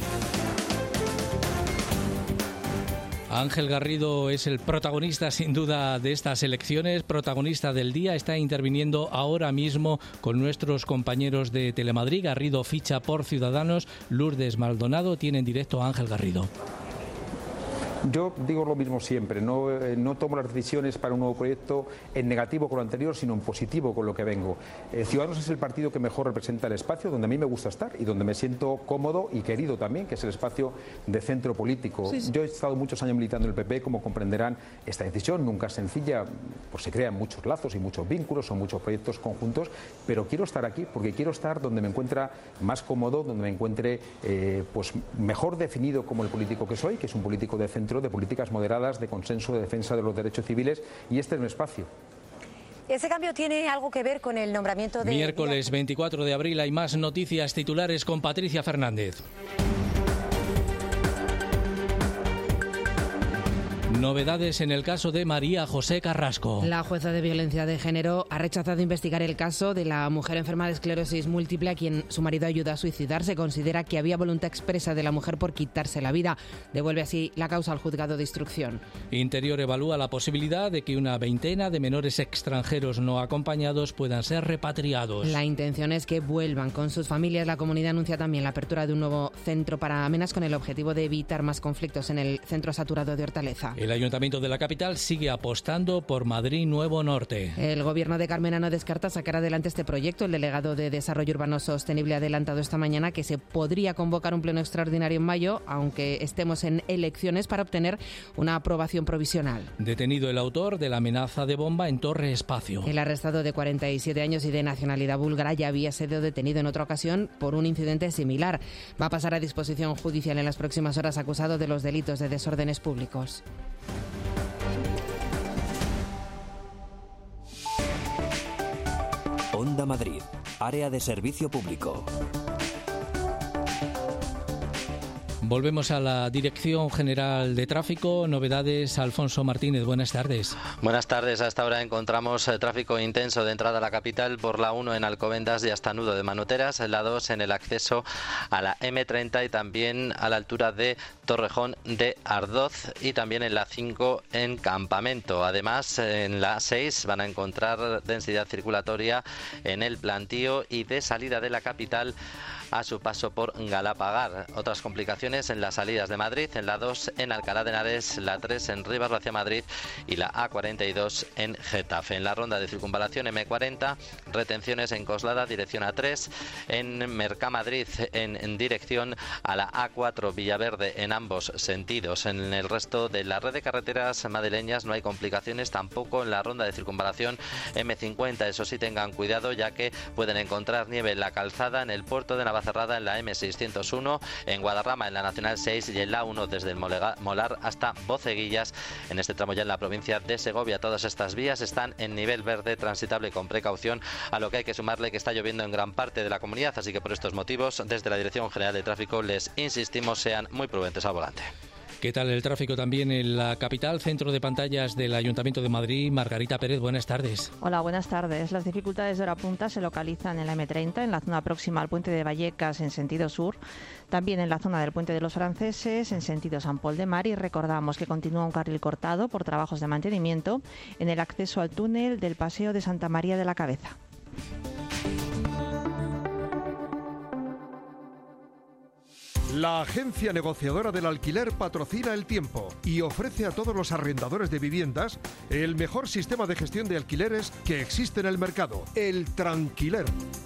Ángel Garrido es el protagonista sin duda de estas elecciones, protagonista del día, está interviniendo ahora mismo con nuestros compañeros de Telemadrid. Garrido ficha por Ciudadanos, Lourdes Maldonado tiene en directo a Ángel Garrido. Yo digo lo mismo siempre, no, eh, no tomo las decisiones para un nuevo proyecto en negativo con lo anterior, sino en positivo con lo que vengo. Eh, Ciudadanos es el partido que mejor representa el espacio donde a mí me gusta estar y donde me siento cómodo y querido también, que es el espacio de centro político. Sí, sí. Yo he estado muchos años militando en el P P, como comprenderán, esta decisión nunca es sencilla, pues se crean muchos lazos y muchos vínculos, son muchos proyectos conjuntos, pero quiero estar aquí porque quiero estar donde me encuentra más cómodo, donde me encuentre eh, pues mejor definido como el político que soy, que es un político de centro, de políticas moderadas, de consenso, de defensa de los derechos civiles, y este es mi espacio. ¿Ese cambio tiene algo que ver con el nombramiento de... Miércoles veinticuatro de abril hay más noticias titulares con Patricia Fernández. Novedades en el caso de María José Carrasco. La jueza de violencia de género ha rechazado investigar el caso de la mujer enferma de esclerosis múltiple a quien su marido ayudó a suicidarse. Considera que había voluntad expresa de la mujer por quitarse la vida. Devuelve así la causa al juzgado de instrucción. Interior evalúa la posibilidad de que una veintena de menores extranjeros no acompañados puedan ser repatriados. La intención es que vuelvan con sus familias. La comunidad anuncia también la apertura de un nuevo centro para amenas con el objetivo de evitar más conflictos en el centro saturado de Hortaleza. El Ayuntamiento de la capital sigue apostando por Madrid Nuevo Norte. El gobierno de Carmena no descarta sacar adelante este proyecto. El delegado de Desarrollo Urbano Sostenible ha adelantado esta mañana que se podría convocar un pleno extraordinario en mayo, aunque estemos en elecciones, para obtener una aprobación provisional. Detenido el autor de la amenaza de bomba en Torre Espacio. El arrestado de cuarenta y siete años y de nacionalidad búlgara ya había sido detenido en otra ocasión por un incidente similar. Va a pasar a disposición judicial en las próximas horas, acusado de los delitos de desórdenes públicos. Onda Madrid, área de servicio público. Volvemos a la Dirección General de Tráfico. Novedades, Alfonso Martínez, buenas tardes. Buenas tardes. Hasta ahora encontramos eh, tráfico intenso de entrada a la capital por la uno en Alcobendas y hasta Nudo de Manuteras, la dos en el acceso a la eme treinta y también a la altura de Torrejón de Ardoz, y también en la cinco en Campamento. Además, en la seis van a encontrar densidad circulatoria en el Plantío y de salida de la capital a su paso por Galapagar. Otras complicaciones en las salidas de Madrid, en la dos en Alcalá de Henares, la tres en Rivas hacia Madrid y la a cuarenta y dos en Getafe. En la ronda de circunvalación eme cuarenta, retenciones en Coslada, dirección a tres, en Mercamadrid en, en dirección a la a cuatro Villaverde en ambos sentidos. En el resto de la red de carreteras madrileñas no hay complicaciones, tampoco en la ronda de circunvalación eme cincuenta. Eso sí, tengan cuidado, ya que pueden encontrar nieve en la calzada, en el puerto de Navacerrada, en la eme seiscientos uno, en Guadarrama, en la Nacional seis y en la uno desde el Molar hasta Boceguillas, en este tramo ya en la provincia de Segovia. Todas estas vías están en nivel verde, transitable con precaución, a lo que hay que sumarle que está lloviendo en gran parte de la comunidad, así que por estos motivos, desde la Dirección General de Tráfico les insistimos, sean muy prudentes al volante. ¿Qué tal el tráfico también en la capital? Centro de pantallas del Ayuntamiento de Madrid. Margarita Pérez, buenas tardes. Hola, buenas tardes. Las dificultades de hora punta se localizan en la eme treinta, en la zona próxima al puente de Vallecas en sentido sur, también en la zona del puente de los Franceses en sentido San Pol de Mar, y recordamos que continúa un carril cortado por trabajos de mantenimiento en el acceso al túnel del Paseo de Santa María de la Cabeza. La agencia negociadora del alquiler patrocina El Tiempo y ofrece a todos los arrendadores de viviendas el mejor sistema de gestión de alquileres que existe en el mercado, el Tranquiler.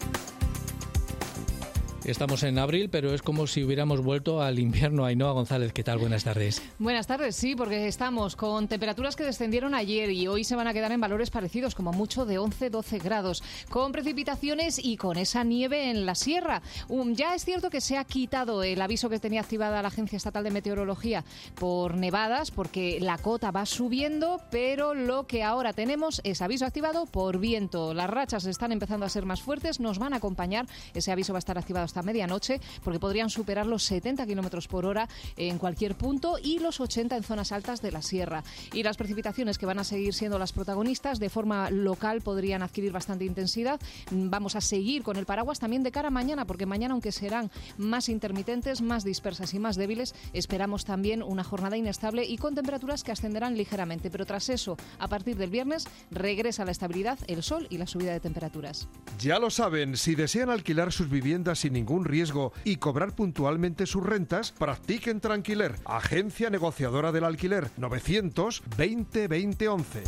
Estamos en abril, pero es como si hubiéramos vuelto al invierno. Ainhoa González, ¿qué tal? Buenas tardes. Buenas tardes, sí, porque estamos con temperaturas que descendieron ayer y hoy se van a quedar en valores parecidos, como mucho de once a doce grados, con precipitaciones y con esa nieve en la sierra. Um, ya es cierto que se ha quitado el aviso que tenía activada la Agencia Estatal de Meteorología por nevadas, porque la cota va subiendo, pero lo que ahora tenemos es aviso activado por viento. Las rachas están empezando a ser más fuertes, nos van a acompañar. Ese aviso va a estar activado hasta hasta medianoche, porque podrían superar los setenta kilómetros por hora en cualquier punto y los ochenta en zonas altas de la sierra. Y las precipitaciones, que van a seguir siendo las protagonistas, de forma local podrían adquirir bastante intensidad. Vamos a seguir con el paraguas también de cara a mañana, porque mañana, aunque serán más intermitentes, más dispersas y más débiles, esperamos también una jornada inestable y con temperaturas que ascenderán ligeramente. Pero tras eso, a partir del viernes, regresa la estabilidad, el sol y la subida de temperaturas. Ya lo saben, si desean alquilar sus viviendas sin ningún riesgo y cobrar puntualmente sus rentas, practiquen Tranquiler, agencia negociadora del alquiler, novecientos veinte veinte once.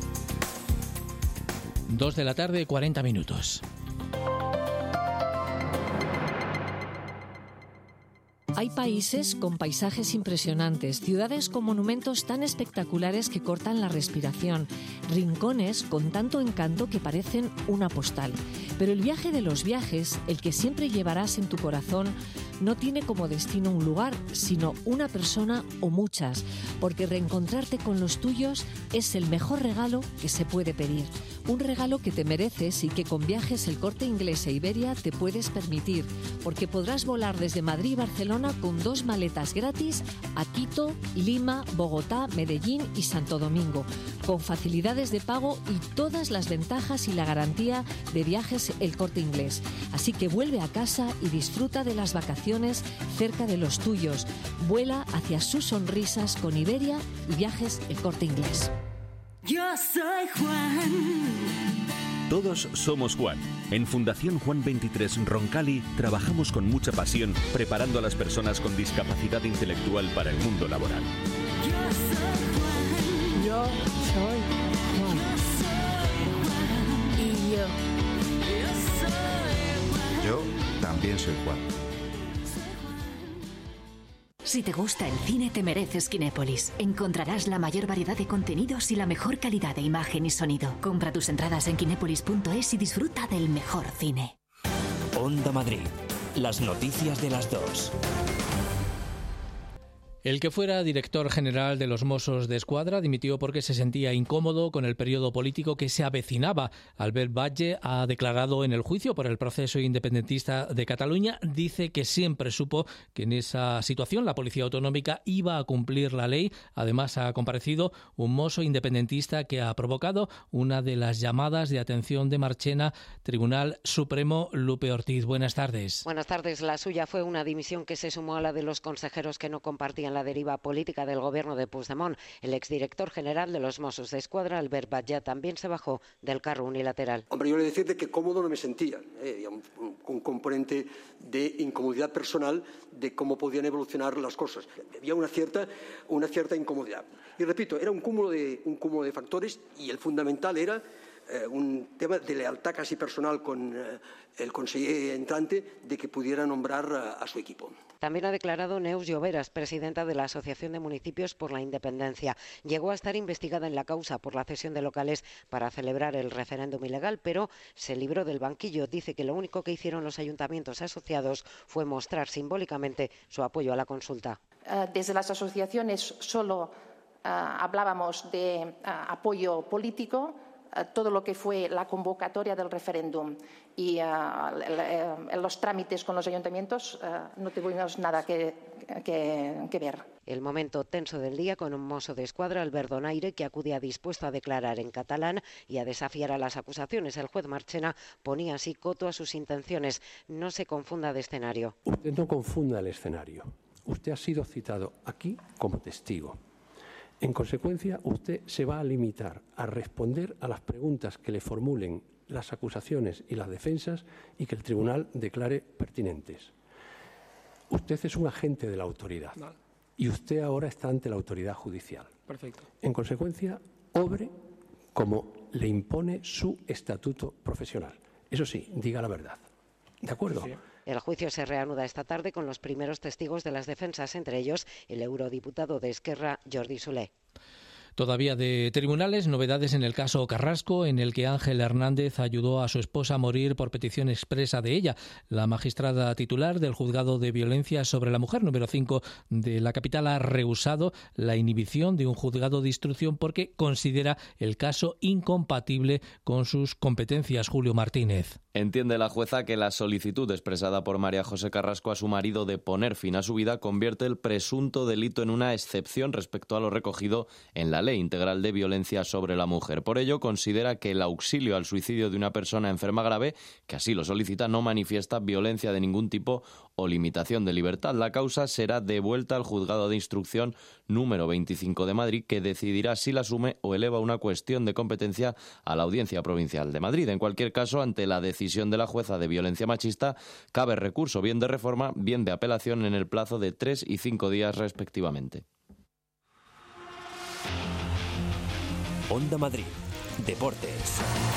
Dos de la tarde, cuarenta minutos. Hay países con paisajes impresionantes, ciudades con monumentos tan espectaculares que cortan la respiración, rincones con tanto encanto que parecen una postal. Pero el viaje de los viajes, el que siempre llevarás en tu corazón, no tiene como destino un lugar, sino una persona o muchas, porque reencontrarte con los tuyos es el mejor regalo que se puede pedir. Un regalo que te mereces y que con Viajes El Corte Inglés e Iberia te puedes permitir, porque podrás volar desde Madrid y Barcelona con dos maletas gratis a Quito, Lima, Bogotá, Medellín y Santo Domingo, con facilidades de pago y todas las ventajas y la garantía de Viajes El Corte Inglés. Así que vuelve a casa y disfruta de las vacaciones cerca de los tuyos. Vuela hacia sus sonrisas con Iberia y Viajes El Corte Inglés. Yo soy Juan. Todos somos Juan. En Fundación Juan veintitrés Roncali trabajamos con mucha pasión preparando a las personas con discapacidad intelectual para el mundo laboral. Yo soy Juan. Yo soy Juan. Y yo. Yo también soy Juan. Si te gusta el cine, te mereces Kinépolis. Encontrarás la mayor variedad de contenidos y la mejor calidad de imagen y sonido. Compra tus entradas en kinépolis punto es y disfruta del mejor cine. Onda Madrid. Las noticias de las dos. El que fuera director general de los Mossos de Escuadra dimitió porque se sentía incómodo con el periodo político que se avecinaba. Albert Batlle ha declarado en el juicio por el proceso independentista de Cataluña. Dice que siempre supo que en esa situación la Policía Autonómica iba a cumplir la ley. Además, ha comparecido un mozo independentista que ha provocado una de las llamadas de atención de Marchena, Tribunal Supremo. Lupe Ortiz, buenas tardes. Buenas tardes. La suya fue una dimisión que se sumó a la de los consejeros que no compartían la deriva política del gobierno de Puigdemont. El exdirector general de los Mossos de Escuadra, Albert Batlle, también se bajó del carro unilateral. Hombre, yo le decía de que cómodo no me sentía. ¿eh? Había un, un, un componente de incomodidad personal de cómo podían evolucionar las cosas. Había una cierta, una cierta incomodidad. Y repito, era un cúmulo de, un cúmulo de factores y el fundamental era eh, un tema de lealtad casi personal con eh, el conseller entrante de que pudiera nombrar a, a su equipo. También ha declarado Neus Lloveras, presidenta de la Asociación de Municipios por la Independencia. Llegó a estar investigada en la causa por la cesión de locales para celebrar el referéndum ilegal, pero se libró del banquillo. Dice que lo único que hicieron los ayuntamientos asociados fue mostrar simbólicamente su apoyo a la consulta. Uh, desde las asociaciones solo uh, hablábamos de uh, apoyo político. Todo lo que fue la convocatoria del referéndum y uh, los trámites con los ayuntamientos uh, no tuvimos nada que, que, que ver. El momento tenso del día con un mozo de escuadra, Albert Donaire, que acudía dispuesto a declarar en catalán y a desafiar a las acusaciones. El juez Marchena ponía así coto a sus intenciones. No se confunda de escenario. Usted no confunda el escenario. Usted ha sido citado aquí como testigo. En consecuencia, usted se va a limitar a responder a las preguntas que le formulen las acusaciones y las defensas y que el tribunal declare pertinentes. Usted es un agente de la autoridad vale. y usted ahora está ante la autoridad judicial. Perfecto. En consecuencia, obre como le impone su estatuto profesional. Eso sí, diga la verdad. ¿De acuerdo? Sí. El juicio se reanuda esta tarde con los primeros testigos de las defensas, entre ellos el eurodiputado de Esquerra, Jordi Soler. Todavía de tribunales, novedades en el caso Carrasco, en el que Ángel Hernández ayudó a su esposa a morir por petición expresa de ella. La magistrada titular del Juzgado de Violencia sobre la Mujer número cinco de la capital ha rehusado la inhibición de un juzgado de instrucción porque considera el caso incompatible con sus competencias. Julio Martínez. Entiende la jueza que la solicitud expresada por María José Carrasco a su marido de poner fin a su vida convierte el presunto delito en una excepción respecto a lo recogido en la Ley Integral de Violencia sobre la Mujer. Por ello, considera que el auxilio al suicidio de una persona enferma grave, que así lo solicita, no manifiesta violencia de ningún tipo o limitación de libertad. La causa será devuelta al Juzgado de Instrucción número veinticinco de Madrid, que decidirá si la asume o eleva una cuestión de competencia a la Audiencia Provincial de Madrid. En cualquier caso, ante la decisión de la jueza de violencia machista, cabe recurso bien de reforma, bien de apelación en el plazo de tres y cinco días respectivamente. Onda Madrid, Deportes.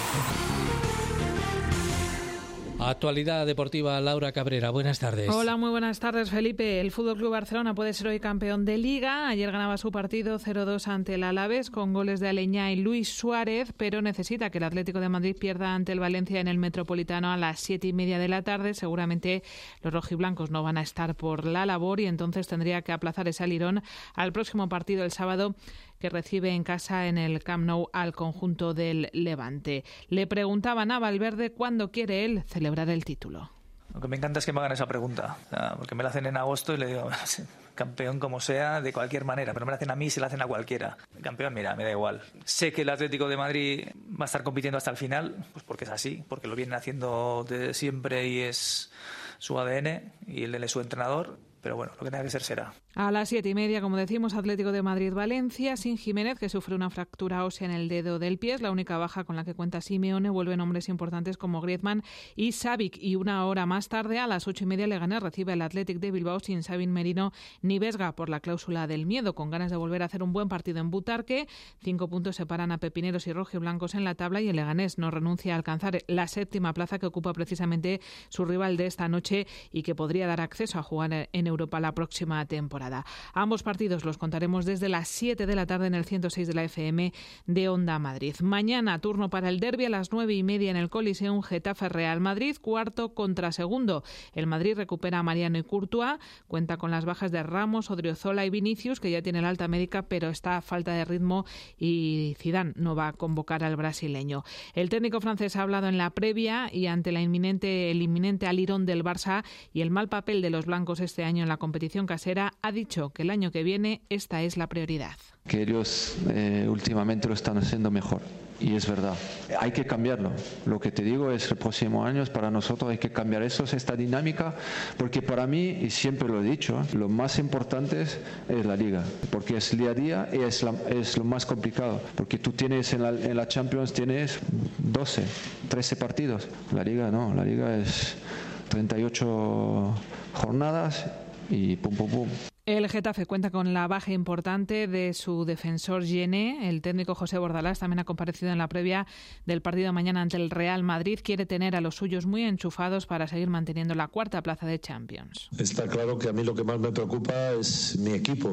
Actualidad deportiva, Laura Cabrera, buenas tardes. Hola, muy buenas tardes, Felipe. El F C Barcelona puede ser hoy campeón de Liga. Ayer ganaba su partido cero dos ante el Alavés con goles de Aleñá y Luis Suárez, pero necesita que el Atlético de Madrid pierda ante el Valencia en el Metropolitano a las siete y media de la tarde. Seguramente los rojiblancos no van a estar por la labor y entonces tendría que aplazar ese alirón al próximo partido el sábado, que recibe en casa en el Camp Nou al conjunto del Levante. Le preguntaban a Valverde cuándo quiere él celebrar el título. Lo que me encanta es que me hagan esa pregunta, porque me la hacen en agosto y le digo, campeón como sea, de cualquier manera, pero me la hacen a mí y se la hacen a cualquiera. Campeón, mira, me da igual. Sé que el Atlético de Madrid va a estar compitiendo hasta el final, pues porque es así, porque lo vienen haciendo desde siempre y es su A D N y el de su entrenador. Pero bueno, lo que tenga que ser será. A las siete y media, como decimos, Atlético de Madrid-Valencia, sin Jiménez, que sufre una fractura ósea en el dedo del pie. Es la única baja con la que cuenta Simeone. Vuelven hombres importantes como Griezmann y Savic. Y una hora más tarde, a las ocho y media, Leganés recibe el Athletic de Bilbao sin Sabin Merino ni Vesga por la cláusula del miedo. Con ganas de volver a hacer un buen partido en Butarque. Cinco puntos separan a pepineros y rojiblancos en la tabla y el Leganés no renuncia a alcanzar la séptima plaza que ocupa precisamente su rival de esta noche y que podría dar acceso a jugar en Europa la próxima temporada. Ambos partidos los contaremos desde las siete de la tarde en el ciento seis de la F M de Onda Madrid. Mañana turno para el derbi a las nueve y media en el Coliseum, Getafe Real Madrid, cuarto contra segundo. El Madrid recupera a Mariano y Courtois, cuenta con las bajas de Ramos, Odriozola y Vinicius, que ya tiene la alta médica, pero está a falta de ritmo y Zidane no va a convocar al brasileño. El técnico francés ha hablado en la previa y ante la inminente, el inminente alirón del Barça y el mal papel de los blancos este año en la competición casera, ha dicho que el año que viene esta es la prioridad. Que ellos eh, últimamente lo están haciendo mejor y es verdad, hay que cambiarlo. Lo que te digo es el próximo año para nosotros hay que cambiar eso, esta dinámica, porque para mí, y siempre lo he dicho, ¿eh? lo más importante es, es la Liga, porque es día a día y es, la, es lo más complicado, porque tú tienes en la, en la Champions tienes doce, trece partidos, la Liga no, la Liga es treinta y ocho jornadas y pum pum pum. El Getafe cuenta con la baja importante de su defensor Gené. El técnico José Bordalás también ha comparecido en la previa del partido mañana ante el Real Madrid. Quiere tener a los suyos muy enchufados para seguir manteniendo la cuarta plaza de Champions. Está claro que a mí lo que más me preocupa es mi equipo,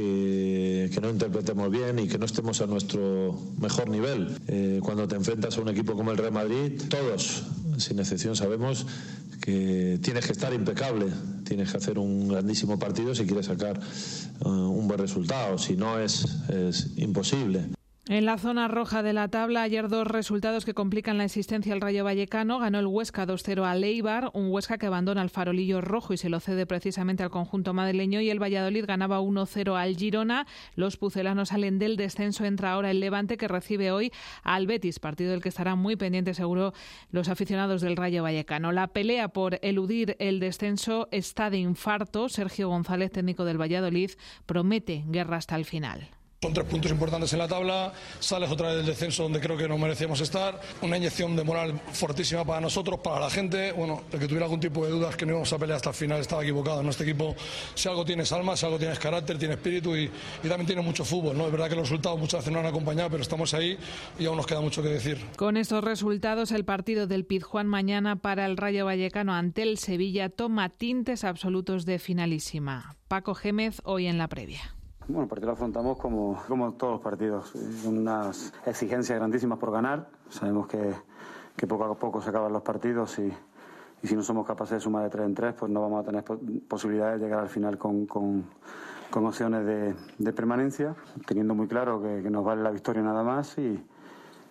que, que no interpretemos bien y que no estemos a nuestro mejor nivel. Eh, cuando te enfrentas a un equipo como el Real Madrid, todos, sin excepción, sabemos que tienes que estar impecable, tienes que hacer un grandísimo partido si quieres sacar uh, un buen resultado, si no es, es imposible. En la zona roja de la tabla, ayer dos resultados que complican la existencia del Rayo Vallecano. Ganó el Huesca dos cero al Eibar, un Huesca que abandona el farolillo rojo y se lo cede precisamente al conjunto madrileño, y el Valladolid ganaba uno cero al Girona. Los pucelanos salen del descenso, entra ahora el Levante, que recibe hoy al Betis, partido del que estarán muy pendientes seguro los aficionados del Rayo Vallecano. La pelea por eludir el descenso está de infarto. Sergio González, técnico del Valladolid, promete guerra hasta el final. Son tres puntos importantes en la tabla, sales otra vez del descenso donde creo que no merecíamos estar, una inyección de moral fortísima para nosotros, para la gente. Bueno, el que tuviera algún tipo de dudas que no íbamos a pelear hasta el final estaba equivocado. En este equipo, si algo tienes alma, si algo tienes carácter, tienes espíritu y, y también tienes mucho fútbol, ¿no? Es verdad que los resultados muchas veces no han acompañado, pero estamos ahí y aún nos queda mucho que decir. Con estos resultados, el partido del Pizjuán mañana para el Rayo Vallecano ante el Sevilla toma tintes absolutos de finalísima. Paco Gémez, hoy en la previa. Bueno, el partido lo afrontamos como, como todos los partidos, unas exigencias grandísimas por ganar. Sabemos que, que poco a poco se acaban los partidos y, y si no somos capaces de sumar de tres en tres, pues no vamos a tener posibilidades de llegar al final con, con, con opciones de, de permanencia, teniendo muy claro que, que nos vale la victoria nada más y,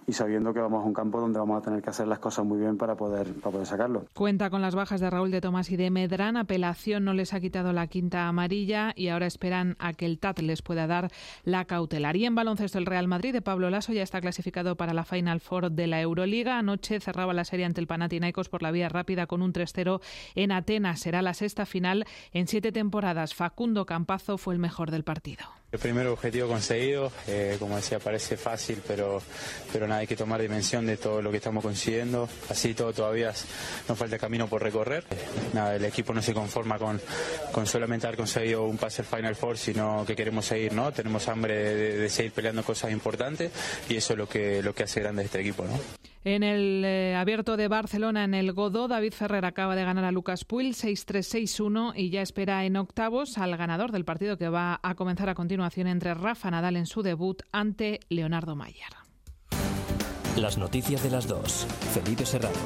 y sabiendo que vamos a un campo donde vamos a tener que hacer las cosas muy bien para poder, para poder sacarlo. Cuenta con las bajas de Raúl de Tomás y de Medrán. Apelación no les ha quitado la quinta amarilla y ahora esperan a que el T A T les pueda dar la cautelar. Y en baloncesto, el Real Madrid de Pablo Laso ya está clasificado para la Final Four de la Euroliga. Anoche cerraba la serie ante el Panathinaikos por la vía rápida con un tres cero en Atenas. Será la sexta final en siete temporadas. Facundo Campazo fue el mejor del partido. El primer objetivo conseguido, eh, como decía, parece fácil, pero, pero nada, hay que tomar dimensión de todo lo que estamos consiguiendo. Así todo todavía nos falta camino por recorrer. Eh, nada, el equipo no se conforma con, con solamente haber conseguido un pase al Final Four, sino que queremos seguir, ¿no? Tenemos hambre de, de seguir peleando cosas importantes y eso es lo que, lo que hace grande este equipo, ¿no? En el eh, Abierto de Barcelona, en el Godó, David Ferrer acaba de ganar a Lucas Puig seis tres seis uno y ya espera en octavos al ganador del partido que va a comenzar a continuación entre Rafa Nadal en su debut ante Leonardo Mayer. Las noticias de las dos. Felipe Serrano.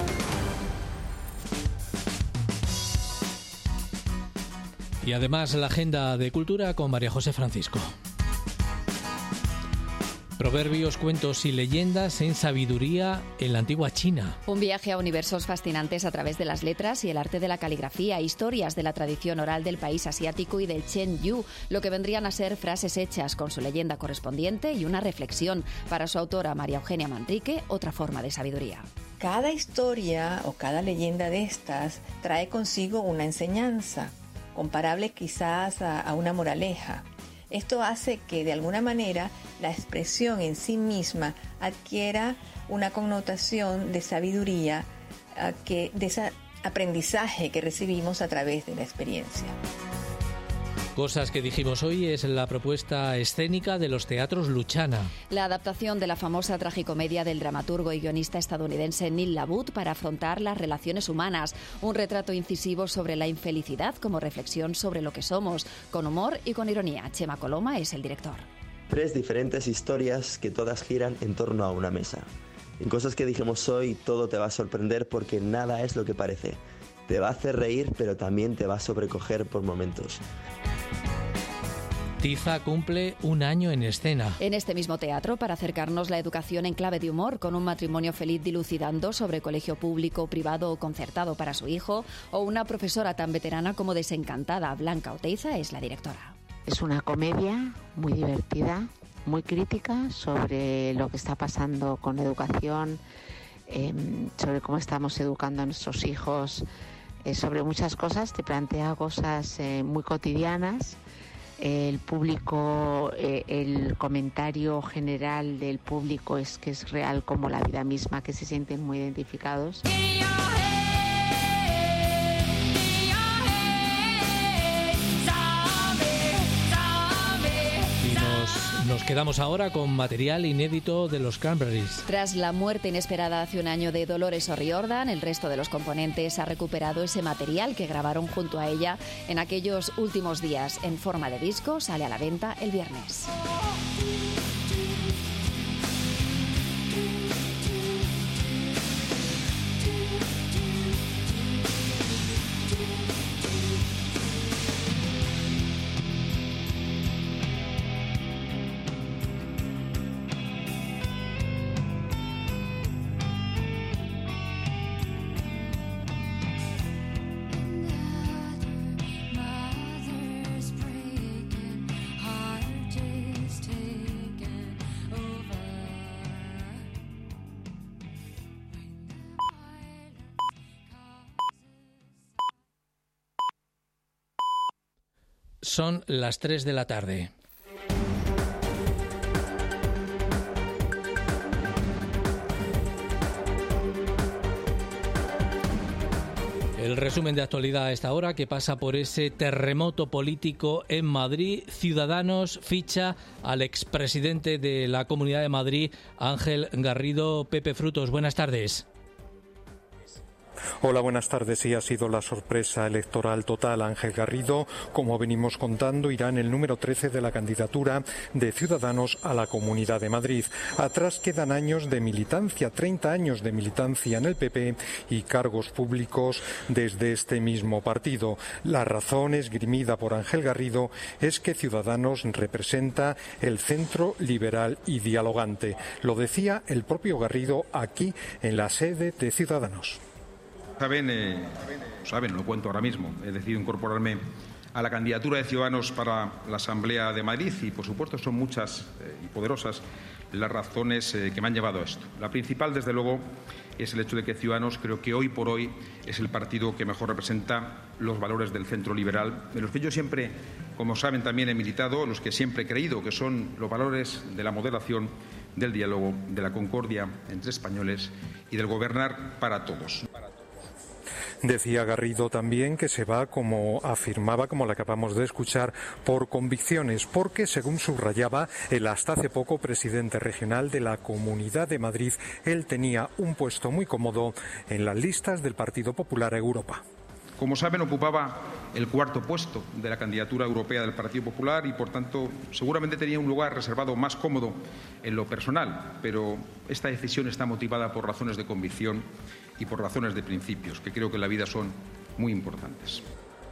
Y además la agenda de cultura con María José Francisco. Proverbios, cuentos y leyendas en sabiduría en la antigua China. Un viaje a universos fascinantes a través de las letras y el arte de la caligrafía, historias de la tradición oral del país asiático y del Chen Yu, lo que vendrían a ser frases hechas con su leyenda correspondiente y una reflexión. Para su autora María Eugenia Manrique, otra forma de sabiduría. Cada historia o cada leyenda de estas trae consigo una enseñanza, comparable quizás a, a una moraleja. Esto hace que, de alguna manera, la expresión en sí misma adquiera una connotación de sabiduría, que, de ese aprendizaje que recibimos a través de la experiencia. Cosas que dijimos hoy es la propuesta escénica de los teatros Luchana. La adaptación de la famosa tragicomedia del dramaturgo y guionista estadounidense Neil LaBute para afrontar las relaciones humanas. Un retrato incisivo sobre la infelicidad como reflexión sobre lo que somos, con humor y con ironía. Chema Coloma es el director. Tres diferentes historias que todas giran en torno a una mesa. En Cosas que dijimos hoy todo te va a sorprender porque nada es lo que parece. Te va a hacer reír, pero también te va a sobrecoger por momentos. Tiza cumple un año en escena. En este mismo teatro, para acercarnos la educación en clave de humor, con un matrimonio feliz dilucidando sobre colegio público, privado o concertado para su hijo, o una profesora tan veterana como desencantada, Blanca Oteiza es la directora. Es una comedia muy divertida, muy crítica sobre lo que está pasando con la educación, eh, sobre cómo estamos educando a nuestros hijos, eh, sobre muchas cosas. Te plantea cosas eh, muy cotidianas. El público, eh, el comentario general del público es que es real como la vida misma, que se sienten muy identificados. Nos quedamos ahora con material inédito de los Cranberries. Tras la muerte inesperada hace un año de Dolores O'Riordan, el resto de los componentes ha recuperado ese material que grabaron junto a ella en aquellos últimos días. En forma de disco, sale a la venta el viernes. Son las tres de la tarde. El resumen de actualidad a esta hora, que pasa por ese terremoto político en Madrid. Ciudadanos ficha al expresidente de la Comunidad de Madrid, Ángel Garrido. Pepe Frutos, buenas tardes. Hola, buenas tardes. Sí, ha sido la sorpresa electoral total. Ángel Garrido, como venimos contando, irá en el número trece de la candidatura de Ciudadanos a la Comunidad de Madrid. Atrás quedan años de militancia, treinta años de militancia en el P P y cargos públicos desde este mismo partido. La razón esgrimida por Ángel Garrido es que Ciudadanos representa el centro liberal y dialogante. Lo decía el propio Garrido aquí en la sede de Ciudadanos. Saben, eh, saben, lo cuento ahora mismo, he decidido incorporarme a la candidatura de Ciudadanos para la Asamblea de Madrid y, por supuesto, son muchas eh, y poderosas las razones eh, que me han llevado a esto. La principal, desde luego, es el hecho de que Ciudadanos, creo que hoy por hoy, es el partido que mejor representa los valores del centro liberal, de los que yo siempre, como saben, también he militado, los que siempre he creído, que son los valores de la moderación, del diálogo, de la concordia entre españoles y del gobernar para todos. Decía Garrido también que se va, como afirmaba, como la acabamos de escuchar, por convicciones, porque, según subrayaba el hasta hace poco presidente regional de la Comunidad de Madrid, él tenía un puesto muy cómodo en las listas del Partido Popular a Europa. Como saben, ocupaba el cuarto puesto de la candidatura europea del Partido Popular y, por tanto, seguramente tenía un lugar reservado más cómodo en lo personal, pero esta decisión está motivada por razones de convicción y por razones de principios, que creo que en la vida son muy importantes.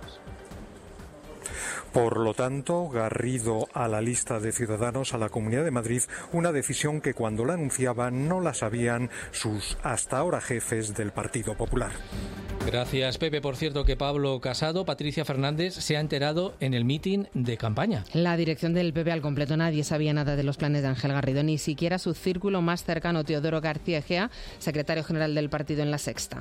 Por lo tanto, Garrido a la lista de Ciudadanos a la Comunidad de Madrid, una decisión que cuando la anunciaban no la sabían sus hasta ahora jefes del Partido Popular. Gracias, Pepe. Por cierto, que Pablo Casado, Patricia Fernández, se ha enterado en el mitin de campaña. La dirección del P P al completo, nadie sabía nada de los planes de Ángel Garrido, ni siquiera su círculo más cercano, Teodoro García Egea, secretario general del partido en La Sexta.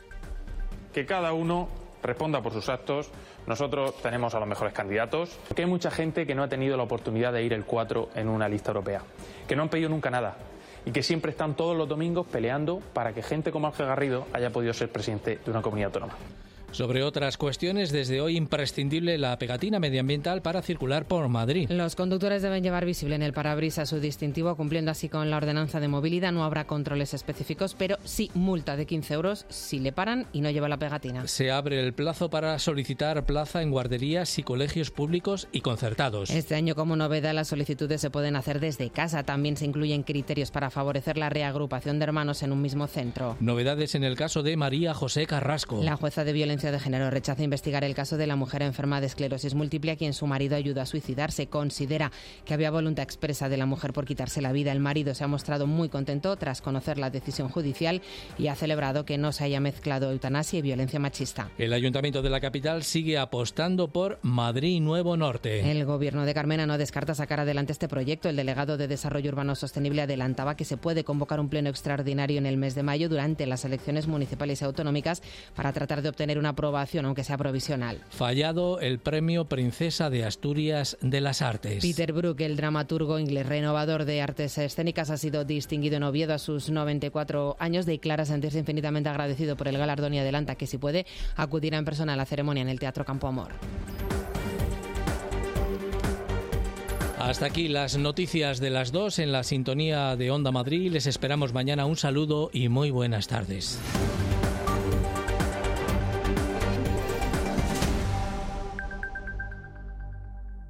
Que cada uno responda por sus actos. Nosotros tenemos a los mejores candidatos. Que hay mucha gente que no ha tenido la oportunidad de ir el cuatro en una lista europea, que no han pedido nunca nada y que siempre están todos los domingos peleando para que gente como Ángel Garrido haya podido ser presidente de una comunidad autónoma. Sobre otras cuestiones, desde hoy imprescindible la pegatina medioambiental para circular por Madrid. Los conductores deben llevar visible en el parabrisas su distintivo, cumpliendo así con la ordenanza de movilidad. No habrá controles específicos, pero sí multa de quince euros si le paran y no lleva la pegatina. Se abre el plazo para solicitar plaza en guarderías y colegios públicos y concertados. Este año, como novedad, las solicitudes se pueden hacer desde casa. También se incluyen criterios para favorecer la reagrupación de hermanos en un mismo centro. Novedades en el caso de María José Carrasco. La jueza de violencia de género rechaza investigar el caso de la mujer enferma de esclerosis múltiple a quien su marido ayudó a suicidarse. Considera que había voluntad expresa de la mujer por quitarse la vida. El marido se ha mostrado muy contento tras conocer la decisión judicial y ha celebrado que no se haya mezclado eutanasia y violencia machista. El Ayuntamiento de la capital sigue apostando por Madrid Nuevo Norte. El gobierno de Carmena no descarta sacar adelante este proyecto. El delegado de Desarrollo Urbano Sostenible adelantaba que se puede convocar un pleno extraordinario en el mes de mayo durante las elecciones municipales y autonómicas para tratar de obtener una aprobación, aunque sea provisional. Fallado el premio Princesa de Asturias de las Artes. Peter Brook, el dramaturgo inglés renovador de artes escénicas, ha sido distinguido en Oviedo a sus noventa y cuatro años. Declara sentirse infinitamente agradecido por el galardón y adelanta que, si puede, acudirá en persona a la ceremonia en el Teatro Campo Amor. Hasta aquí las noticias de las dos en la sintonía de Onda Madrid. Les esperamos mañana. Un saludo y muy buenas tardes.